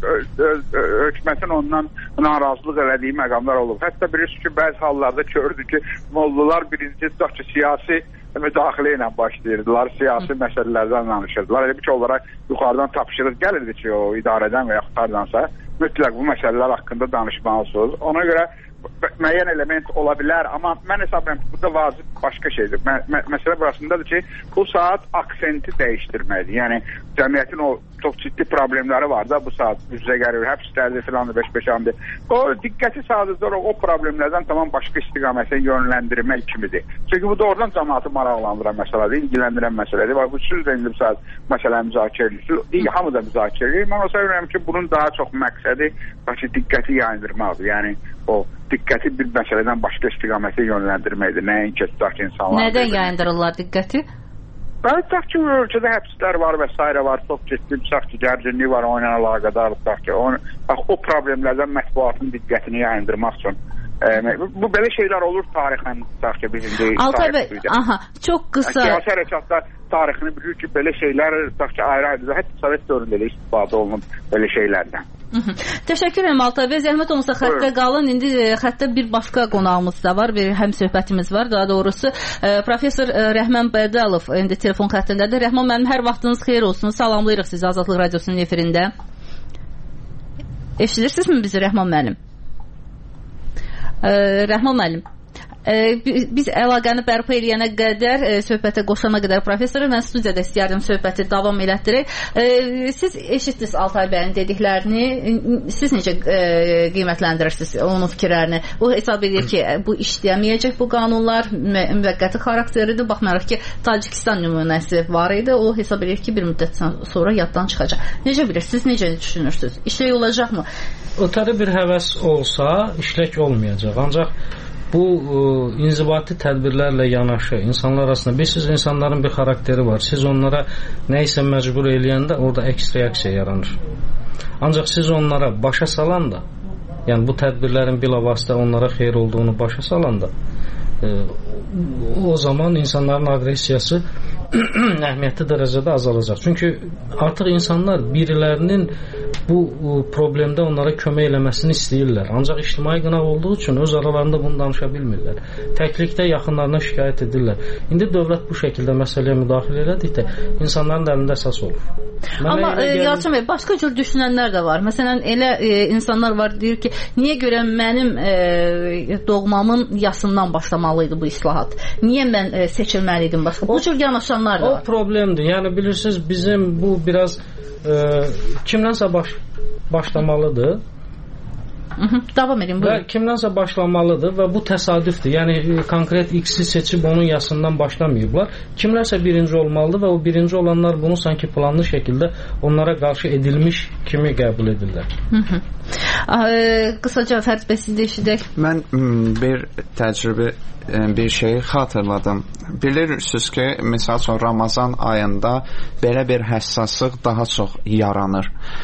hökumətin ondan narazılıq elədiyi məqamlar olub. Hətta bilirsiniz ki, bəzi hallarda gördük ki, mollalar birinci siyasi müdaxilə ilə başlayırdılar, siyasi məsələlərdən danışırdılar. Elə bir ki, onlara yuxarıdan tapşırıq gəlirdi ki, o idarədən və yaxud hardansa mütləq bu məsələlər haqqında danışmalısınız. Ona görə müəyyən element ola bilər, amma mən hesab edirəm ki, burada vacib başqa şeydir. Məsələ burasındadır ki, bu saat aksenti dəyişdirməlidir. Yəni, cəmiyyətin o çox ciddi problemləri var da bu saat üzrə gəlir, həbslərdir, filandır, beş-beşandır. O diqqəti sadəcə o problemlərdən tamam başqa istiqamətə yönləndirmək kimidir. Çünki bu doğrudan cəmiyyəti maraqlandıran məsələdir, ilgiləndirən məsələdir. Bu siz də indi bu saat məsələ müzakirə edirsiniz, hamı da müzakirə edir. Mən o sevirəm ki, bunun daha çox məqsədi diqqəti yayındırmaqdır. Yəni, o diqqəti bir məsələdən başqa istiqamətə yönləndirməkdir. Nəinki tutaq insanlar. Nədən yayındırırlar diqqəti? Tutaq ki, ölkədə həbslər var və s. var, çox ciddi, tutaq ki, gərginlik var, onunla əlaqədar, tutaq ki, o problemlərdən mətbuatın diqqətini yayındırmaq üçün. Bu belə şeylər olur tarixən, tutaq ki, bizim deyil. Altay bəy, çox qısa. Siyasi hərəkatlar tarixini bilir ki, belə şeylər, tutaq ki, ayrı-ayrı, hətta Sovet dövründə də istifadə olunub belə şeylərdən. Təşəkkür edirəm Altay bəy. Zəhmət olmasa xəttə qalın. İndi xəttə bir başqa qonağımız da var. Bir həm söhbətimiz var. Daha doğrusu professor Rəhman Bədalov indi telefon xəttindədir. Rəhman müəllim, hər vaxtınız xeyir olsun. Salamlayırıq sizi Azadlıq Radiosunun efirində. Eşidirsinizmi bizi Rəhman müəllim? Rəhman müəllim, biz əlaqəni bərpa eləyənə qədər, söhbətə qoşana qədər professoru, mən studiyada istəyərdim söhbəti davam elətdirək. Siz eşitdiniz Altay bəyin dediklərini, siz necə qiymətləndirirsiniz onun fikirlərini? O hesab edir ki, bu işləyəməyəcək bu qanunlar, müvəqqəti xarakteridir, baxmayaraq ki, Tacikistan nümunəsi var idi, o hesab edir ki, bir müddət sonra yaddan çıxacaq. Necə bilirsiniz, necə düşünürsünüz? İşlək olacaqmı? Ötəri bir həvəs olsa, işlək olmayacaq, ancaq bu inzibati tədbirlərlə yanaşı insanlar arasında, bilirsiniz, insanların bir xarakteri var. Siz onlara nə isə məcbur eləyəndə orada əks reaksiya yaranır. Ancaq siz onlara başa salanda, yəni bu tədbirlərin bilavasitə onlara xeyir olduğunu başa salanda, o zaman insanların aqressiyası əhəmiyyətli dərəcədə azalacaq. Çünki artıq insanlar birilərinin bu problemdə onlara kömək eləməsini istəyirlər. Ancaq ictimai qınaq olduğu üçün öz aralarında bunu danışa bilmirlər. Təklikdə yaxınlarına şikayət edirlər. İndi dövlət bu şəkildə məsələyə müdaxilə elədikdə insanların da əlində əsas olur. Amma Yalçın bəy, başqa cür düşünənlər də var. Məsələn, elə insanlar var, deyir ki, niyə görə mənim doğmamın yasından başlamalıydı bu islahat? Niyə mən seçilməliydim başqa? Bu cür yanaşanlar da var. O problemdir. Yəni bilirsiniz, bizim bu biraz kimdənsə başlamalıdır. Davam edin, buyurun. Və kimdənsə başlamalıdır və bu təsadüfdür. Yəni konkret X-i seçib onun yasından başlamayıblar. Kimlərsə birinci olmalıdır və o birinci olanlar bunu sanki planlı şəkildə onlara qarşı edilmiş kimi qəbul edirlər. Qısaca Fərid bəy siz də eşidək. Mən bir təcrübə bir şeyi xatırladım. Bilirsiniz ki, misal üçün Ramazan ayında belə bir həssaslıq daha çox yaranır.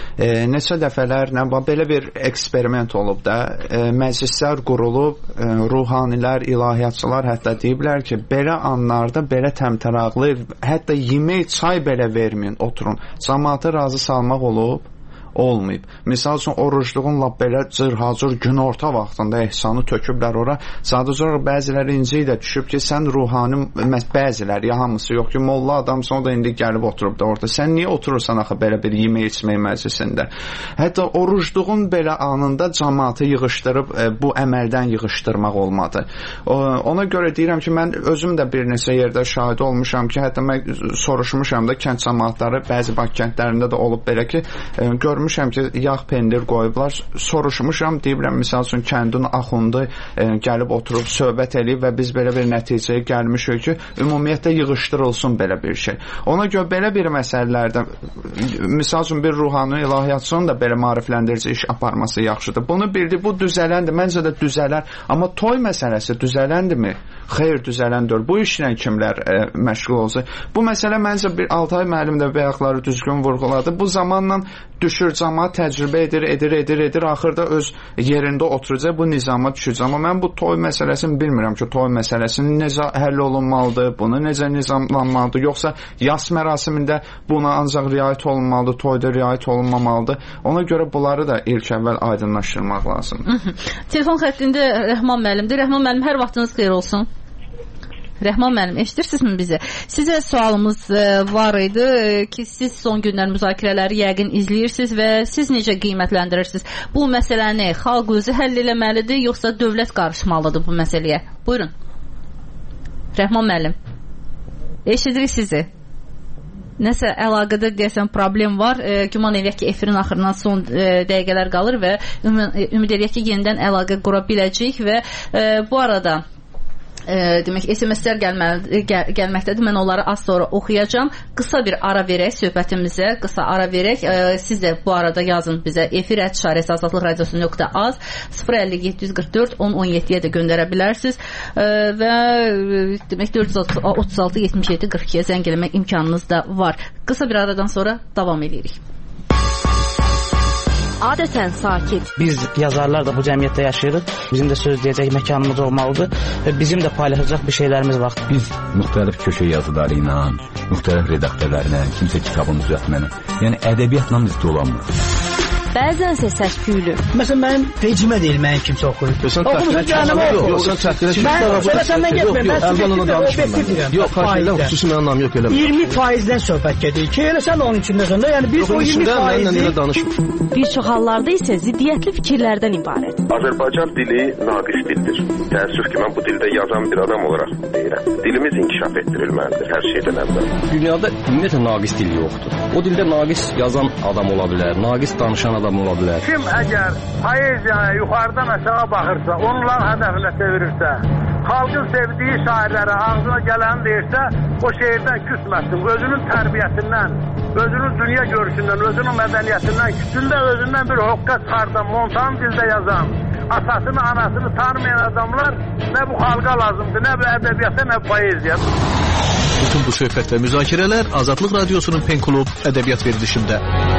Neçə dəfələr belə bir eksperiment olub da, məclislər qurulub, ruhanilər, ilahiyyatçılar hətta deyiblər ki, belə anlarda belə təmtəraqlı, hətta yemək, çay belə verməyin, oturun. Cəmaatı razı salmaq olmayıb. Misal üçün orucluğun lap belə cırhacır günorta vaxtında ehsanı töküblər ora. Sadəcə bəziləri incə də düşüb ki, sən ruhani, bəziləri, ya hamısı yox ki, molla adamsan, o da indi gəlib oturub da orada. Sən niyə oturursan axı belə bir yemək içmək məclisində? Hətta orucluğun belə anında cəmaatı yığışdırıb bu əməldən yığışdırmaq olmadı. Ona görə deyirəm ki, mən özüm də bir neçə yerdə şahid olmuşam ki, hətta mən soruşmuşam da kənd cəmaatları, bəzi Bakı kəndlərində də olub belə ki, görmüşəm ki, yağ pendir qoyublar, soruşmuşam, deyiblər, misal üçün kəndin axundu gəlib oturub söhbət eləyib və biz belə bir nəticəyə gəlmişik ki, ümumiyyətlə yığışdırılsın belə bir şey. Ona görə belə bir məsələlərdə, misal üçün bir ruhani ilahiyyatçının da belə maarifləndirici iş aparması yaxşıdır. Bunu bildi, bu düzələndir, məncə də düzələr, amma toy məsələsi düzələndirmi? Xeyr, düzələndir. Bu işlə kimlər məşğul olacaq? Bu məsələ məncə bir Altay müəllim də bayaqları düzgün vurğuladı. Bu zamanla düşür, cəmaat təcrübə edir, axırda öz yerində oturacaq, bu nizama düşür. Amma mən bu toy məsələsini bilmirəm ki, toy məsələsini necə həll olunmalıdır, bunu necə nizamlanmalıdır, yoxsa yas mərasimində buna ancaq riayət olunmalıdır, toyda riayət olunmamalıdır. Ona görə bunları da ilk əvvəl aydınlaşdırmaq lazımdır. Telefon xəttində Rəhman müəllimdir. Rəhman müəllim, hər vaxtınız xeyir olsun. Rəhman müəllim, eşidirsinizmi bizi? Sizə sualımız var idi ki, siz son günlər müzakirələri yəqin izləyirsiniz və siz necə qiymətləndirirsiniz? Bu məsələni xalq özü həll eləməlidir, yoxsa dövlət qarışmalıdır bu məsələyə? Buyurun. Rəhman müəllim, eşidirik sizi. Nəsə əlaqədə deyəsən problem var. Güman eləyək ki, efirin axırından son dəqiqələr qalır və ümid eləyək ki, yenidən əlaqə qura biləcəyik və bu arada demək SMS-lər gəlməkdədir. Mən onları az sonra oxuyacağam. Qısa bir ara verək söhbətimizə. Qısa ara verək. Siz də bu arada yazın bizə efir@azadlıqradiosu.az 050-744-1017-yə də göndərə bilərsiniz. Və demək 436-77-42-yə zəng eləmək imkanınız da var. Qısa bir aradan sonra davam edirik. Adətən sakit. Biz yazarlar da bu cəmiyyətdə yaşayırıq. Bizim də söz deyəcək məkanımız olmalıdır və bizim də paylaşacaq bir şeylərimiz var. Biz müxtəlif köşə yazıları ilə, müxtəlif redaktörlərlə, kimsə kitabını düzəltməklə, yəni ədəbiyyatla biz dolanmırıq. Bəzənsə səs-küylü. Məsələn, mənim pecimə deyil, mənim kimsə oxuyur. Oxumusun cəhənnəmə oxuyur. Mən səndən getməyim, mən subjektiv yox, xahilə, xüsusi mənim anlam yox elə. 20%-dən söhbət gedir ki, elə sən onun içindəsən də, yəni biz o 20%-i... Bir çox hallarda isə ziddiyyətli fikirlərdən ibarət. Azərbaycan dili naqis dildir. Təəssüf ki, mən bu dildə yazan bir adam olaraq deyirəm. Dilimiz inkişaf etdirilməlidir hər şeydən əvvəl. Dünyada ümumiyyətlə naqis dil yoxdur. O dildə naqis yazan adam ola bilər, naqis danışan adam ola bilər. Kim əgər poeziyaya yuxarıdan aşağı baxırsa, onunla hədəfinə çevirirsə, xalqın sevdiyi şairlərə ağzına gələni deyirsə, o şeirdən küsməsin. Özünün tərbiyəsindən, özünün dünya görüşündən, özünün mədəniyyətindən, küçündə özündən bir hoqqa çıxardan, montan dildə yazan, atasını, anasını tanımayan adamlar nə bu xalqa lazımdır, nə bu ədəbiyyata, nə bu poeziya. Bütün bu söhbət və müzakirələr Azadlıq Radiosunun Pen Klub ədəbiyyat verilişində.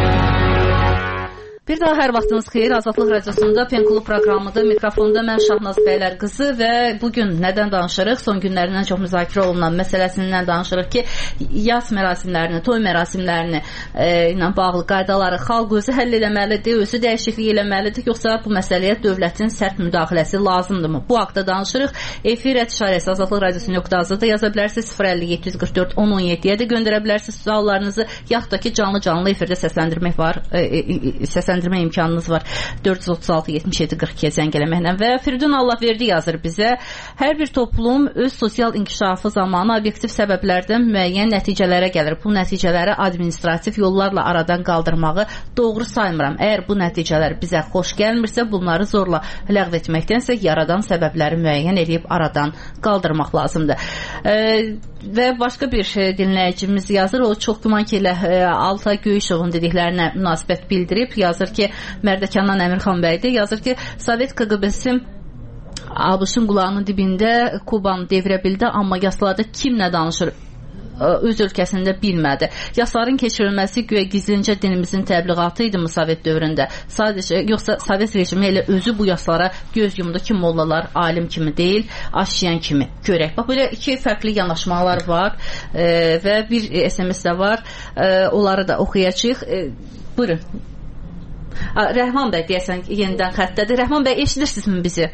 Bir daha hər vaxtınız xeyir. Azadlıq Radiosunda Pen Klub proqramıdır. Mikrofonda mən Şahnaz Bəylər qızı və bugün nədən danışırıq? Son günlərindən çox müzakirə olunan məsələsindən danışırıq ki, yas mərasimlərini, toy mərasimlərini ilə bağlı qaydaları xalq özü həll eləməlidir, özü dəyişiklik eləməlidir, yoxsa bu məsələyə dövlətin sərt müdaxiləsi lazımdırmı? Bu haqda danışırıq. Efir@azadlıq radiosu.az-da da yaza bilərsiniz. 050-744-1017-yə də göndərə bilərsiniz suallarınızı, yaxud da ki, canlı efirdə səsləndirmək var, səsləndirmə imkanınız var 436-77-42-yə zəng eləməklə. Və Firidun Allahverdi yazır bizə, hər bir toplum öz sosial inkişafı zamanı obyektiv səbəblərdən müəyyən nəticələrə gəlir. Bu nəticələri administrativ yollarla aradan qaldırmağı doğru saymıram. Əgər bu nəticələr bizə xoş gəlmirsə, bunları zorla ləğv etməkdənsə yaradan səbəbləri müəyyən edib aradan qaldırmaq lazımdır. Və başqa bir dinləyicimiz yazır, o çox güman ki, elə Altay Göyüşovun dediklərinə münasibət bildirib, yazır ki, Mərdəkandan Əmirxan bəydir, yazır ki, Sovet KGB-si ABŞ-ın qulağının dibində Kubanı devirə bildi, amma yaslarda kim nə danışır öz ölkəsində bilmədi. Yasların keçirilməsi güya gizlincə dinimizin təbliğatı idi mı Sovet dövründə? Sadəcə, yoxsa Sovet rejimi elə özü bu yaslara göz yumdu ki, mollalar alim kimi deyil, aşiyan kimi görək. Bax, belə iki fərqli yanaşmalar var və bir SMS də var. Onları da oxuyacağıq. Buyurun. Rəhman bəy deyəsən yenidən xəttədir. Rəhman bəy, eşidirsinizmi bizi?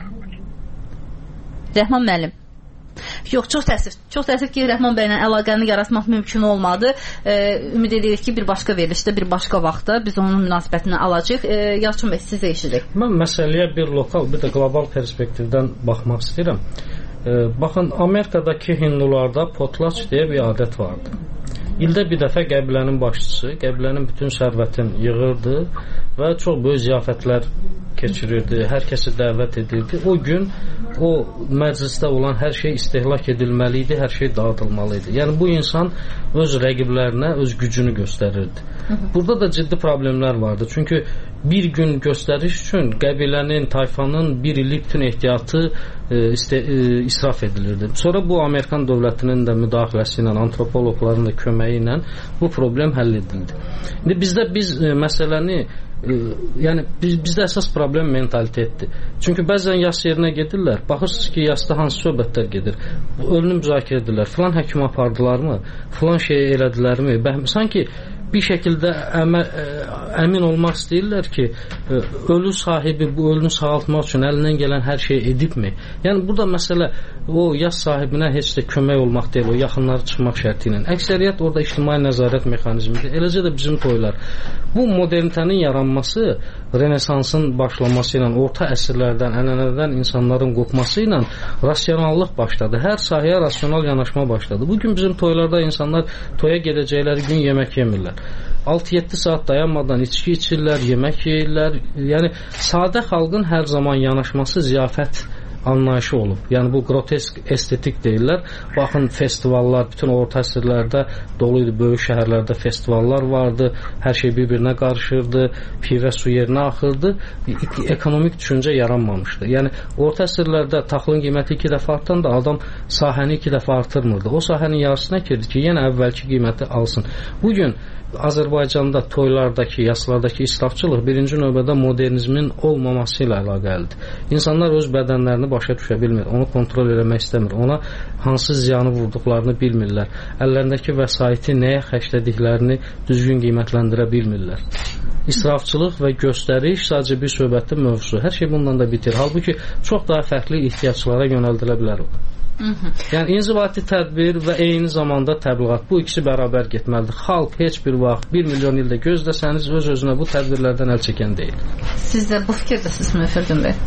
Rəhman müəllim. Yox, çox təəssüf ki, Rəhman bəylə əlaqəni yaratmaq mümkün olmadı. Ümid edirik ki, bir başqa verilişdə, bir başqa vaxtda biz onun münasibətini alacağıq. Yalçın bəy, siz də eşidik. Mən məsələyə bir lokal, bir də qlobal perspektivdən baxmaq istəyirəm. Baxın, Amerikadakı hindularda potlaç deyə bir adət vardı. İldə bir dəfə qəbilənin başçısı, qəbilənin bütün sərvətini yığırdı və çox böyük ziyafətlər keçirirdi, hər kəsi dəvət edirdi. O gün o məclisdə olan hər şey istehlak edilməli idi, hər şey dağıdılmalı idi. Yəni bu insan öz rəqiblərinə öz gücünü göstərirdi. Burada da ciddi problemlər vardı. Çünki bir gün göstəriş üçün qəbilənin, tayfanın bir illik bütün ehtiyatı israf edilirdi. Sonra bu Amerikan dövlətinin də müdaxiləsi ilə, antropoloqların da köməyi ilə bu problem həll edildi. İndi bizdə biz məsələni yəni bizdə əsas problem mentalitetdir. Çünki bəzən yas yerinə gedirlər, baxırsınız ki, yasda hansı söhbətlər gedir. Ölünü müzakirə edirlər. Filan həkim apardılarmı? Filan şey elədilərmi? Sanki bir şəkildə əmin olmaq istəyirlər ki, ölü sahibi bu ölünü sağaltmaq üçün əlindən gələn hər şey edibmi? Yəni burada məsələ o yas sahibinə heç də kömək olmaq deyil, o yaxınları çıxmaq şərti ilə. Əksəriyyət orada ictimai nəzarət mexanizmidir. Eləcə də bizim toylar. Bu modernitenin yaranması, Renesansın başlaması ilə, orta əsrlərdən, ənənədən insanların qopması ilə rasionallıq başladı. Hər sahəyə rasional yanaşma başladı. Bugün bizim toylarda insanlar toya gedəcəkləri gün yemək yemirlər. 6-7 saat dayanmadan içki içirlər, yemək yeyirlər. Yəni sadə xalqın hər zaman yanaşması ziyafət anlayışı olub. Yəni bu grotesk estetik deyirlər. Baxın, festivallar bütün orta əsrlərdə dolu idi, böyük şəhərlərdə festivallar vardı. Hər şey bir-birinə qarışırdı, pivə su yerinə axırdı. Ekonomik düşüncə yaranmamışdı. Yəni orta əsrlərdə taxılın qiyməti 2 dəfə artanda adam sahəni 2 dəfə artırmırdı. O sahənin yarısına girdi ki, yenə əvvəlki qiyməti alsın. Bugün Azərbaycanda toylardakı, yaslardakı israfçılıq birinci növbədə modernizmin olmaması ilə əlaqəlidir. İnsanlar öz bədənlərini başa düşə bilmir, onu kontrol eləmək istəmir, ona hansı ziyanı vurduqlarını bilmirlər, əllərindəki vəsaiti nəyə xərclədiklərini düzgün qiymətləndirə bilmirlər. İsrafçılıq və göstəriş sadəcə bir söhbətin mövzusu. Hər şey bundan da bitir. Halbuki çox daha fərqli ehtiyaclara yönəldilə bilər o. Yəni inzibati tədbir və eyni zamanda təbliğat, bu ikisi bərabər getməlidir. Xalq heç bir vaxt 1 milyon ildə gözləsəniz öz-özünə bu tədbirlərdən əl çəkən deyil. Siz də bu fikirdəsiniz, Firdun bəy?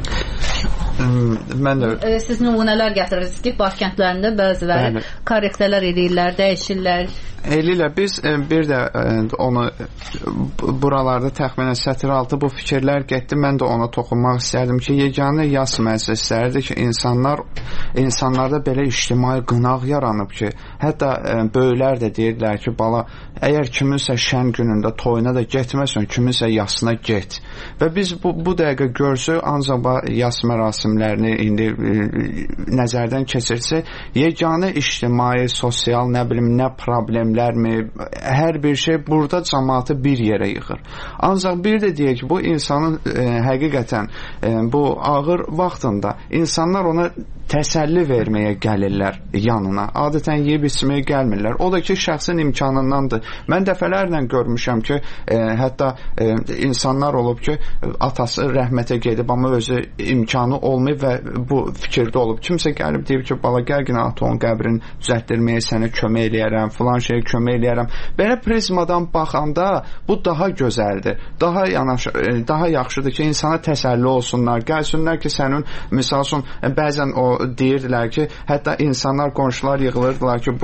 Mən də siz nümunələr gətirirsiniz ki, baş kəndlərində bəziləri korrektələr edirlər, dəyişirlər. Elilə biz bir də onu buralarda təxminən sətr altı bu fikirlər getdi. Mən də ona toxunmaq istərdim ki, yeganə yas məclisləridir ki, insanlarda belə ictimai qınaq yaranıb ki, hətta böyüklər də deyirlər ki, bala, əgər kiminsə şən günündə toyuna da getməsən, kiminsə yasına get. Və biz bu dəqiqə görsək, ancaq yas mərasimlərini indi nəzərdən keçirsək, yeganə ictimai, sosial, nə bilim, nə problemlərmi, hər bir şey burada cəmaatı bir yerə yığır. Ancaq bir də deyək ki, bu insanın həqiqətən bu ağır vaxtında insanlar ona təsəlli verməyə gəlirlər yanına. Adətən yeyib içməyə gəlmirlər. O da ki, şəxsin imkanındandır. Mən dəfələrlə görmüşəm ki, hətta insanlar olub ki, atası rəhmətə gedib, amma özü imkanı olmayıb və bu fikirdə olub. Kimsə gəlib deyib ki, bala, gəl günə atonun qəbrini düzəltdirməyə sənə kömək eləyərəm, filan şeyə kömək eləyərəm. Belə prizmadan baxanda bu daha gözəldir. Daha yaxşıdır ki, insana təsəlli olsunlar. Gəlsinlər ki, sənin, misal üçün, bəzən o deyirdilər ki, hətta insanlar, qonşular yığılırdılar ki,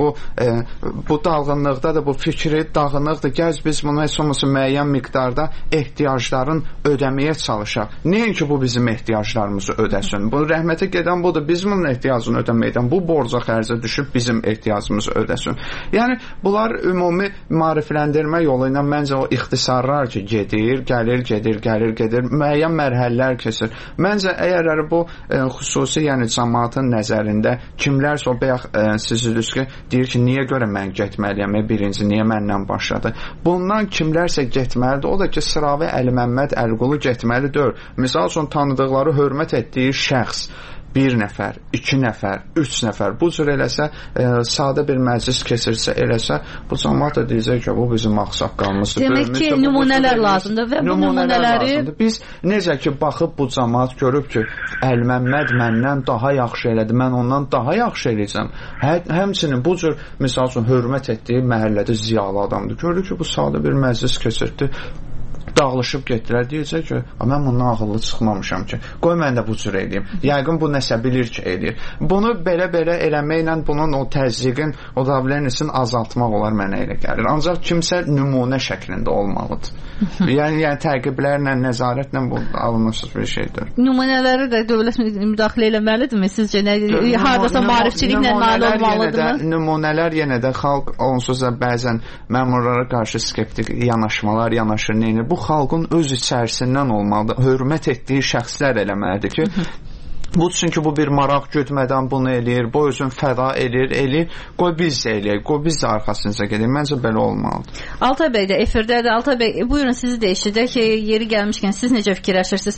bu dalğınlıqda da bu fikri dağınıqdır. Gəl biz bunu heç olmasa müəyyən miqdarda ehtiyacların ödəməyə çalışaq. Nəinki bu bizim ehtiyaclarımızı ödəsin. Bu rəhmətə gedən budur. Biz bunun ehtiyacını ödəməkdən bu borca xərcə düşüb bizim ehtiyacımızı ödəsin. Yəni bunlar ümumi maarifləndirmə yolu ilə məncə o ixtisarlar ki, gedir, gəlir, müəyyən mərhələlər keçir. Məncə əgər bu xüsusi, yəni cəmaatın nəzərində kimlərsə o bayaq siziniz ki, deyir ki, niyə görə mən getməliyəm, birinci niyə məndən başladı. Bundan kimlərsə getməlidir. O da ki, Sıravi Əli Məmməd Əliqulu getməlidir. Misal üçün tanıdıqları, hörmət etdiyi şəxs 1 nəfər, 2 nəfər, 3 nəfər bu cür eləsə, sadə bir məclis keçirsə eləsə, bu cəmaat da deyəcək ki, bu bizim ağsaqqalımızdır. Demək ki, nümunələr lazımdır və bu nümunələri biz necə ki, baxıb bu cəmaat görüb ki, Əli Məmməd məndən daha yaxşı elədi, mən ondan daha yaxşı eləyəcəm. Həmçinin bu cür, misal üçün, hörmət etdiyi məhəllədə ziyalı adamdır. Gördük ki, bu sadə bir məclis keçirdi, dağılışıb getdilər, deyəcək ki, mən bundan ağıllı çıxmamışam ki, qoy mən də bu cür edeyim. Yəqin bu nəsə bilir ki, eləyir. Bunu belə eləməklə bunun o təzyiqin, o davranışın azaltmaq olar mənə elə gəlir. Ancaq kimsə nümunə şəklində olmalıdır. yəni təqiblərlə, nəzarətlə bu alınmışsız bir şeydir. Nümunələri də dövlət müdaxilə eləməlidirmi? Sizcə hardasa maarifçiliklə nail olmalıdırmı? Nümunələr yenə də xalq onsuz da bəzən məmurlara qarşı skeptik yanaşmalar yanaşır, neyini? Bu xalqın öz içərisindən olmalıdır. Hörmət etdiyi şəxslər eləməlidir ki, bu çünki bu bir maraq gütmədən bunu eləyir, bu özün fəda eləyir, qoy biz də eləyək, qoy biz də arxasınca gedək. Məncə belə olmalıdır. Altay bəy də efirdədir. Altay bəy, buyurun sizi də eşidək ki, yeri gəlmişkən siz necə fikirləşirsiniz?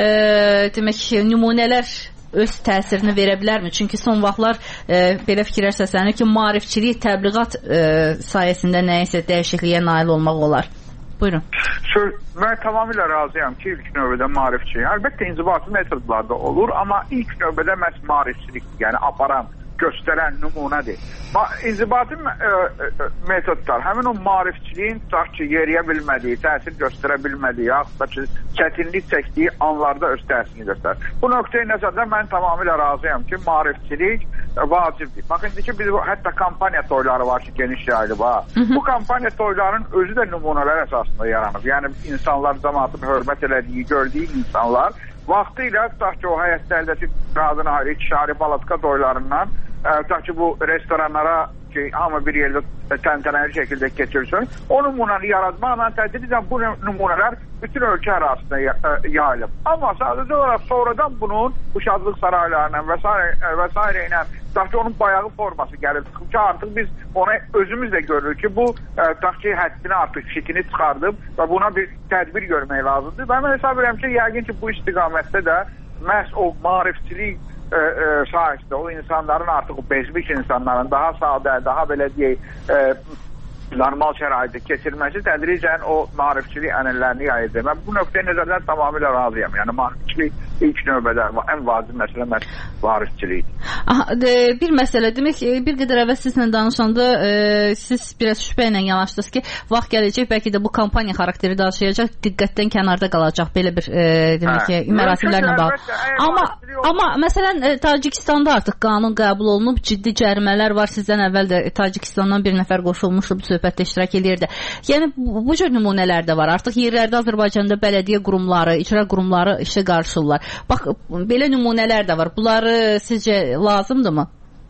Demək ki, nümunələr öz təsirini verə bilərmi? Çünki son vaxtlar belə fikirlər səslənir ki, maarifçilik, təbliğat sayəsində nəyisə dəyişikliyə nail olmaq olar. Buyurun. Mən tamamilə razıyam ki, ilk növbədə maarifçi. Əlbəttə inzibati metodlarda olur, amma ilk növbədə məhz maarifçilik, yəni aparan, göstərən nümunədir. İnzibati metodlar həmin o maarifçiliyin tutaq ki, yeriyə bilmədiyi, təsir göstərə bilmədiyi, yaxud da ki, çətinlik çəkdiyi anlarda öz təsirini göstərir. Bu nöqteyi nəzərdən mən tamamilə razıyam ki, maarifçilik vacibdir. Bax, indi ki, biz hətta kampaniya toyları var ki, geniş yayılıb. Bu kampaniya toyların özü də nümunələr əsasında yaranıb. Yəni, insanlar cəmaatın hörmət elədiyi, gördüyü insanlar vaxtı ilə tutaq ki, o həyətlərdəki qadın ayrı, ikişari balatka toylarından tutaq ki, bu restoranlara ki, hamı bir yerdə təntənəli şəkildə keçirsin, o nümunəni yaratmaqla tədricən bu nümunələr bütün ölkə ərazisində yayılıb. Amma sadəcə olaraq sonradan bunun bu şadlıq saraylarına və s. ilə tutaq ki, onun bayağı forması gəlir. Ki, artıq biz ona özümüz də görürük ki, bu tutaq ki, həddini artıq şikini çıxardıb və buna bir tədbir görmək lazımdır. Və mən hesab edirəm ki, yəqin ki, bu istiqamətdə də məhz o maarifçilik sayəsində o insanların artıq o bezmiş insanların daha sadə, daha belə deyək, normal şəraitdə keçirməsi tədricən o maarifçilik ənəllərini yayır. Mən bu nöqteyi nəzərdən tamamilə razıyam. Yəni maarifçilik ilk növbədə ən vacib məsələ maarifçilikdir. Bir məsələ, demək bir qədər əvvəl sizlə danışanda siz biraz şübhə ilə yanaşdınız ki, vaxt gələcək, bəlkə də bu kampaniya xarakteri daşıyacaq, diqqətdən kənarda qalacaq belə bir demək ki, mərasimlərlə bağlı. Amma məsələn Tacikistanda artıq qanun qəbul olunub, ciddi cərimələr var. Sizdən əvvəl də Tacikistandan bir nəfər qoşulmuşdu, bu söhbətdə iştirak edirdi. Yəni bu cür nümunələr də var. Artıq yerlərdə Azərbaycanda bələdiyyə qurumları, icra qurumları işə qarışırlar. Bax, belə nümunələr də var. Bunları sizcə lazımdırmı?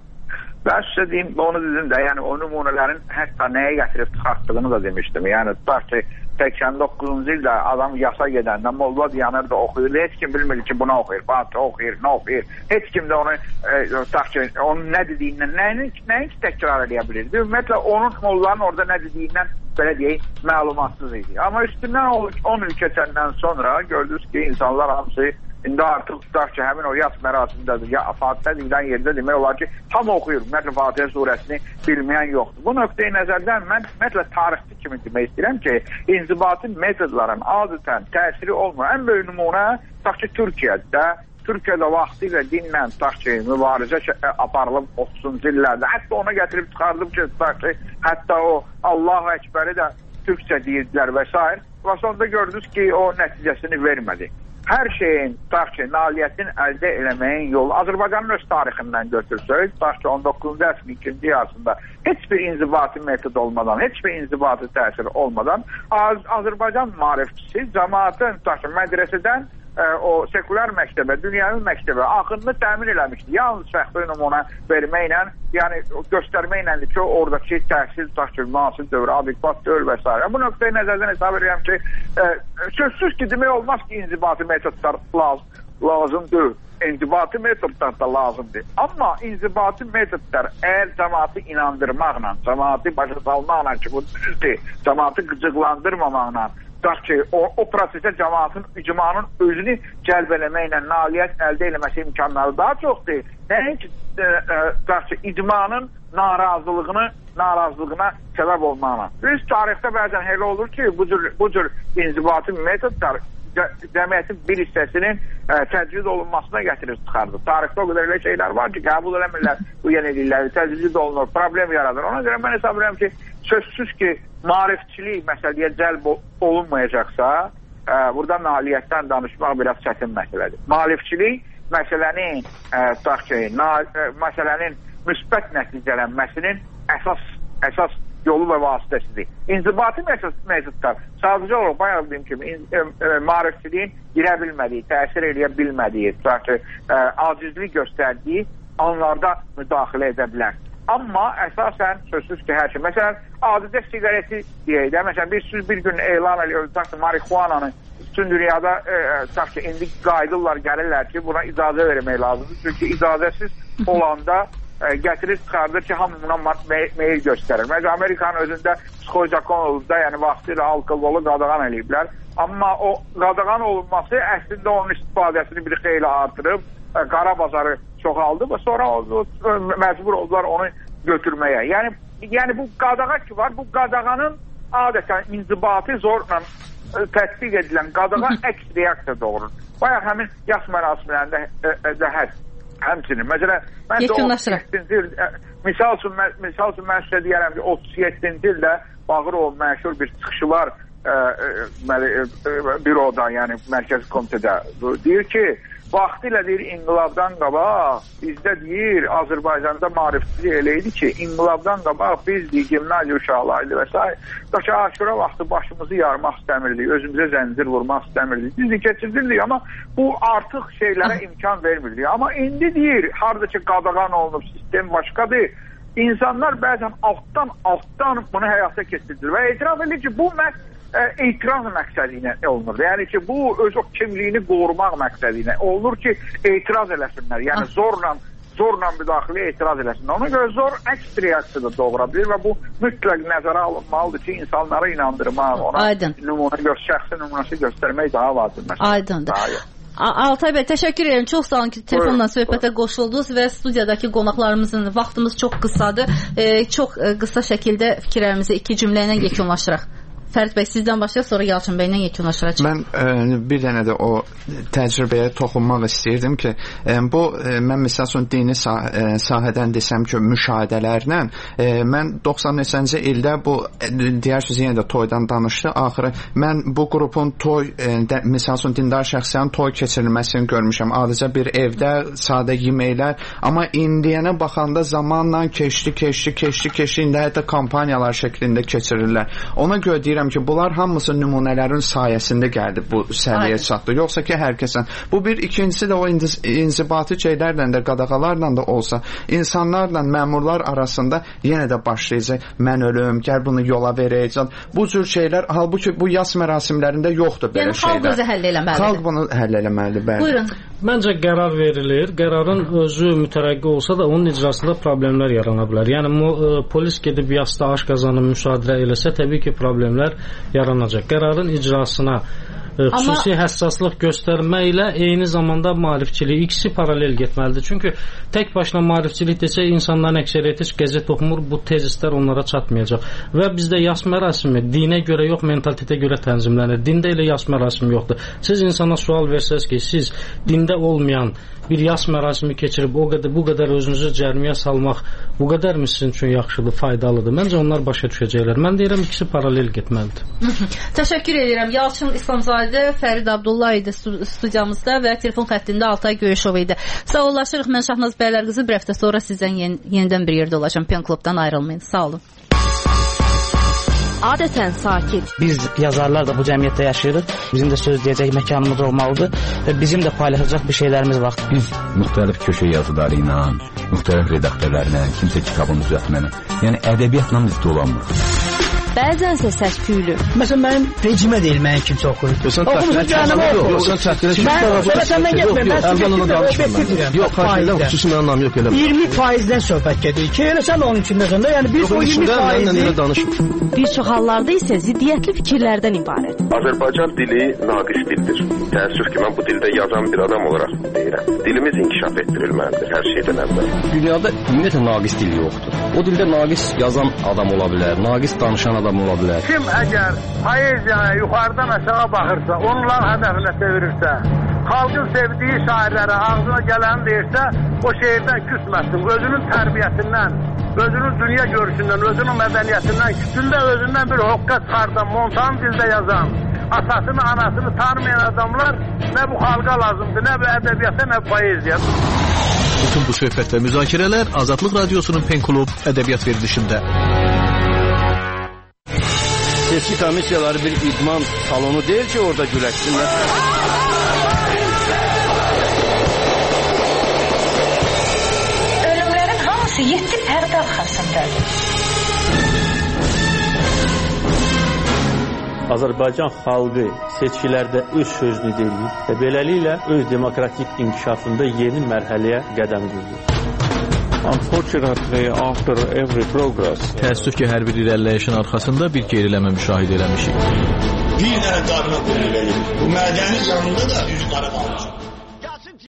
Ben size deyim, onu dedim də, yəni o nümunələrin hətta nəyə gətirib çıxartdığını da demişdim. Yəni tutaq ki, 89-cu ildə adam yasa gedəndə Molla Diyanır da oxuyur. Heç kim bilmir ki, buna oxuyur, Fatih oxuyur, nə oxuyur. Heç kim də onu, tutaq ki, onun nə dediyindən, nəyin ki təkrar edə bilirdi. Ümumiyyətlə, onun Mollanın orada nə dediyindən, belə deyək, məlumatsız idi. Amma üstündən 10 il keçəndən sonra gördünüz ki, insanlar hamısı İndi artıq tutaq ki, həmin o yas mərasimdədir, ya Fatihə deyilən yerdə demək olar ki, tam oxuyur. Ümumiyyətlə, Fatihə surəsini bilməyən yoxdur. Bu nöqteyi nəzərdən mən ümumiyyətlə tarixçi kimi demək istəyirəm ki, inzibati metodların adətən təsiri olmur. Ən böyük nümunə, tutaq ki, Türkiyədə vaxtı ilə dinlə, tutaq ki, mübarizə aparılıb 30-cu illərdə. Hətta ona gətirib çıxardım ki, tutaq ki, hətta o Allahu Əkbəri də türkçə deyirdilər və s. Və sonunda gördünüz ki, o nəticəsini vermədi. hər şeyin, tutaq ki, nailiyyətin əldə eləməyin yolu Azərbaycanın öz tarixindən götürsək, tutaq ki, 19-cu əsrin 2-ci yarısında heç bir inzibati metod olmadan, heç bir inzibati təsir olmadan Azərbaycan maarifçisi cəmaatın, tutaq ki, mədrəsədən o sekulyar məktəbə, dünyavi məktəbə axınını təmin eləmişdi. Yalnız şəxsi nümunə verməklə, yəni göstərməklə ki, oradakı təhsil, tutaq ki, müasir dövrə, adekvat dövr və s. Bu nöqteyi nəzərdən hesab edirəm ki, sözsüz ki, demək olmaz ki, inzibati metodlar lazımdır. İnzibati metodlar da lazımdır. Amma inzibati metodlar əgər cəmaatı inandırmaqla, cəmaatı başa salmaqla ki, bu düzdür, cəmaatı qıcıqlandırmamaqla, tutaq ki, o prosesə cəmaatın, icmanın özünü cəlb eləməklə nailiyyət əldə eləməsi imkanları daha çoxdur. Nəinki, tutaq ki, icmanın narazılığına səbəb olmaqla. Biz tarixdə bəzən elə olur ki, bu cür inzibati metodlar cəmiyyətin bir hissəsinin təcrid olunmasına gətirir çıxardır. Tarixdə o qədər elə şeylər var ki, qəbul eləmirlər bu yenilikləri, təcrid olunur, problem yaradır. Ona görə mən hesab edirəm ki, sözsüz ki, maarifçilik məsələyə cəlb olunmayacaqsa, burada nailiyyətdən danışmaq biraz çətin məsələdir. Maarifçilik məsələnin, tutaq ki, məsələnin müsbət nəticələnməsinin əsas yolu və vasitəsidir. İnzibati metodlar sadəcə olaraq bayaq dediyim kimi maarifçiliyin girə bilmədiyi, təsir eləyə bilmədiyi, tutaq ki, acizlik göstərdiyi anlarda müdaxilə edə bilər. Amma əsasən sözsüz ki, hər şey. Məsələn, adicə siqareti deyək də, məsələn, bir gün elan edilir, tutaq ki, marihuananı bütün dünyada, tutaq ki, indi qayıdırlar, gəlirlər ki, buna icazə vermək lazımdır. Çünki icazəsiz olanda gətirir çıxardır ki, hamı buna meyil göstərir. Məsələn, Amerikanın özündə psixojakonolda, yəni vaxtilə alkoholu qadağan eləyiblər. Amma o qadağan olunması əslində onun istifadəsini bir xeyli artırıb, qara bazarı çoxaldı və sonra məcbur oldular onu götürməyə. Yəni bu qadağa ki var, bu qadağanın adətən inzibati zorla tətbiq edilən qadağa əks reaksiya doğurur. Bayaq həmin yaş mərasimlərində həmçinin. Məsələn, mən də 37-ci il, misal üçün mən sizə deyərəm ki, 37-ci ildə Bağırov məşhur bir çıxışı var büroda, yəni Mərkəzi Komitədə. Deyir ki, vaxtilə deyir, inqilabdan qabaq bizdə deyir, Azərbaycanda maarifçilik elə idi ki, inqilabdan qabaq biz deyir, gimnaziya uşaqlarıydı və s. Daşı aşura vaxtı başımızı yarmaq istəmirdik, özümüzə zəncir vurmaq istəmirdik. Biz də keçirdirdik, amma bu artıq şeylərə imkan vermirdik. Amma indi deyir, haradakı qadağan olunub, sistem başqadır. İnsanlar bəzən altdan bunu həyata keçirdir və etiraf edir ki, bu etiraz məqsədi ilə olunur. Yəni ki, bu öz o kimliyini qorumaq məqsədi ilə olunur ki, etiraz eləsinlər. Yəni zorla müdaxilə etiraz eləsinlər. Ona görə zor əks reaksiya da doğura bilir və bu mütləq nəzərə alınmalıdır ki, insanları inandırmaq, ona şəxsi nümunəsi göstərmək daha vacibdir. Aydındır. Altay bəy, təşəkkür edirəm. Çox sağ olun ki, telefonla söhbətə qoşuldunuz və studiyadakı qonaqlarımızın vaxtımız çox qısadır. Çox qısa şəkildə fikirlərimizi 2 cümlə ilə yekunlaşdıraq. Fərid bəy, sizdən başlayaq, sonra Yalçın bəylə yekunlaşdıracaq. Mən bir dənə də o təcrübəyə toxunmaq istəyirdim ki, mən misal üçün dini sahədən desəm ki, müşahidələrlə, mən 90-cı ildə bu, deyirsiniz, yenə də toydan danışdı, axırı mən bu qrupun misal üçün dindar şəxsiyyənin toy keçirilməsini görmüşəm. Adicə bir evdə sadə yeməklər, amma indiyənə baxanda zamanla keçdi, indi hətta kampaniyalar şəklində keçirirlər. Ona görə deyirəm ki, bunlar hamısı nümunələrin sayəsində gəldi bu səviyyəyə çatdı. Yoxsa ki, hər kəsən. Bu bir, ikincisi də o inzibati şeylərlə də, qadağalarla da olsa, insanlarla məmurlar arasında yenə də başlayacaq. Mən ölüm, gəl bunu yola verəcək. Bu cür şeylər, halbuki bu yas mərasimlərində yoxdur belə şeylər. Yəni, xalq özü həll eləməlidir. Xalq bunu həll eləməlidir, bəli. Buyurun. Məncə qərar verilir. Qərarın özü mütərəqqi olsa da onun icrasında problemlər yarana bilər. Yəni, polis gedib yasda aşqazanı müşahidə eləsə, təbii ki, problemlər yaranacaq. Qərarın icrasına xüsusi həssaslıq göstərməklə eyni zamanda maarifçilik ikisi paralel getməlidir. Çünki tək başına maarifçilik desə, insanların əksəriyyəti heç qəzet oxumur, bu tezislər onlara çatmayacaq. Və bizdə yas mərasimi dinə görə yox, mentalitetə görə tənzimlənir. Dində elə yas mərasimi yoxdur. Siz insana sual versəz ki, siz dində olmayan bir yas mərasimi keçirib bu qədər özünüzü cərmiyə salmaq bu qədərmi sizin üçün yaxşıdır, faydalıdır? Məncə onlar başa düşəcəklər. Mən deyirəm, ikisi paralel getməlidir. Təşəkkür edirəm. Yalçın İslamzadə ifadə Fərid Abdullah idi studiyamızda və telefon xəttində Altay Göyüşov idi. Sağollaşırıq. Mən Şahnaz Bəylərqızı. Bir həftə sonra sizdən yenidən bir yerdə olacağım. Pen Klubdan ayrılmayın. Sağ olun. Adətən sakit. Biz yazarlar da bu cəmiyyətdə yaşayırıq. Bizim də söz deyəcək məkanımız olmalıdır və bizim də paylaşacaq bir şeylərimiz var. Biz müxtəlif köşə yazıları ilə, müxtəlif redaktörlərlə, kimsə kitabın düzəltməni, yəni ədəbiyyatla biz dolanmırıq. Bəzənsə səs-küylü. Məsələn, mənim rejimə deyil mənim kimsə oxuyur. Oxumuşsun cəhənnəmə oxuyur. Yoxsan çəkdirə ki, mən səndən getmir. Mən əlvanına danışmıram. Yox, xarşıyla xüsusi mənim anlamı yox elə. 20%-dən söhbət gedir ki, elə sən onun içindəsən də, yəni biz o 20%-i bir çox hallarda isə ziddiyyətli fikirlərdən ibarət. Azərbaycan dili naqis dildir. Təəssüf ki, mən bu dildə yazan bir adam olaraq deyirəm. Dilimiz inkişaf etdirilməlidir hər şeydən əvvəl. Dünyada ümumiyyətlə naqis dil yoxdur. O dildə naqis yazan adam ola bilər, naqis danışan adam ola bilər. Kim əgər poeziyaya yuxarıdan aşağı baxırsa, onların hədəfinə çevirirsə, xalqın sevdiyi şairlərə ağzına gələni deyirsə, o şeirdən küsməsin. Özünün tərbiyəsindən, özünün dünya görüşündən, özünün mədəniyyətindən, küçündə özündən bir hoqqa çıxardan, montan dildə yazan, atasını, anasını tanımayan adamlar nə bu xalqa lazımdır, nə bu ədəbiyyata, nə poeziya. Bütün bu söhbət və müzakirələr Azadlıq Radiosunun Pen Klub ədəbiyyat verilişində. Seçki komissiyaları bir idman salonu deyil ki, orada güləşsinlər. Ölümlərin hamısı 7 pərdə arxasındadır. Azərbaycan xalqı seçkilərdə öz sözünü deyir və beləliklə öz demokratik inkişafında yeni mərhələyə qədəm qoyur. Unfortunately, after every progress, təəssüf ki, hər bir irəliləyişin arxasında bir geriləmə müşahidə eləmişik. Bir dənə qarına qoyulur. Bu mədəni yanında da düz qarı qalmış.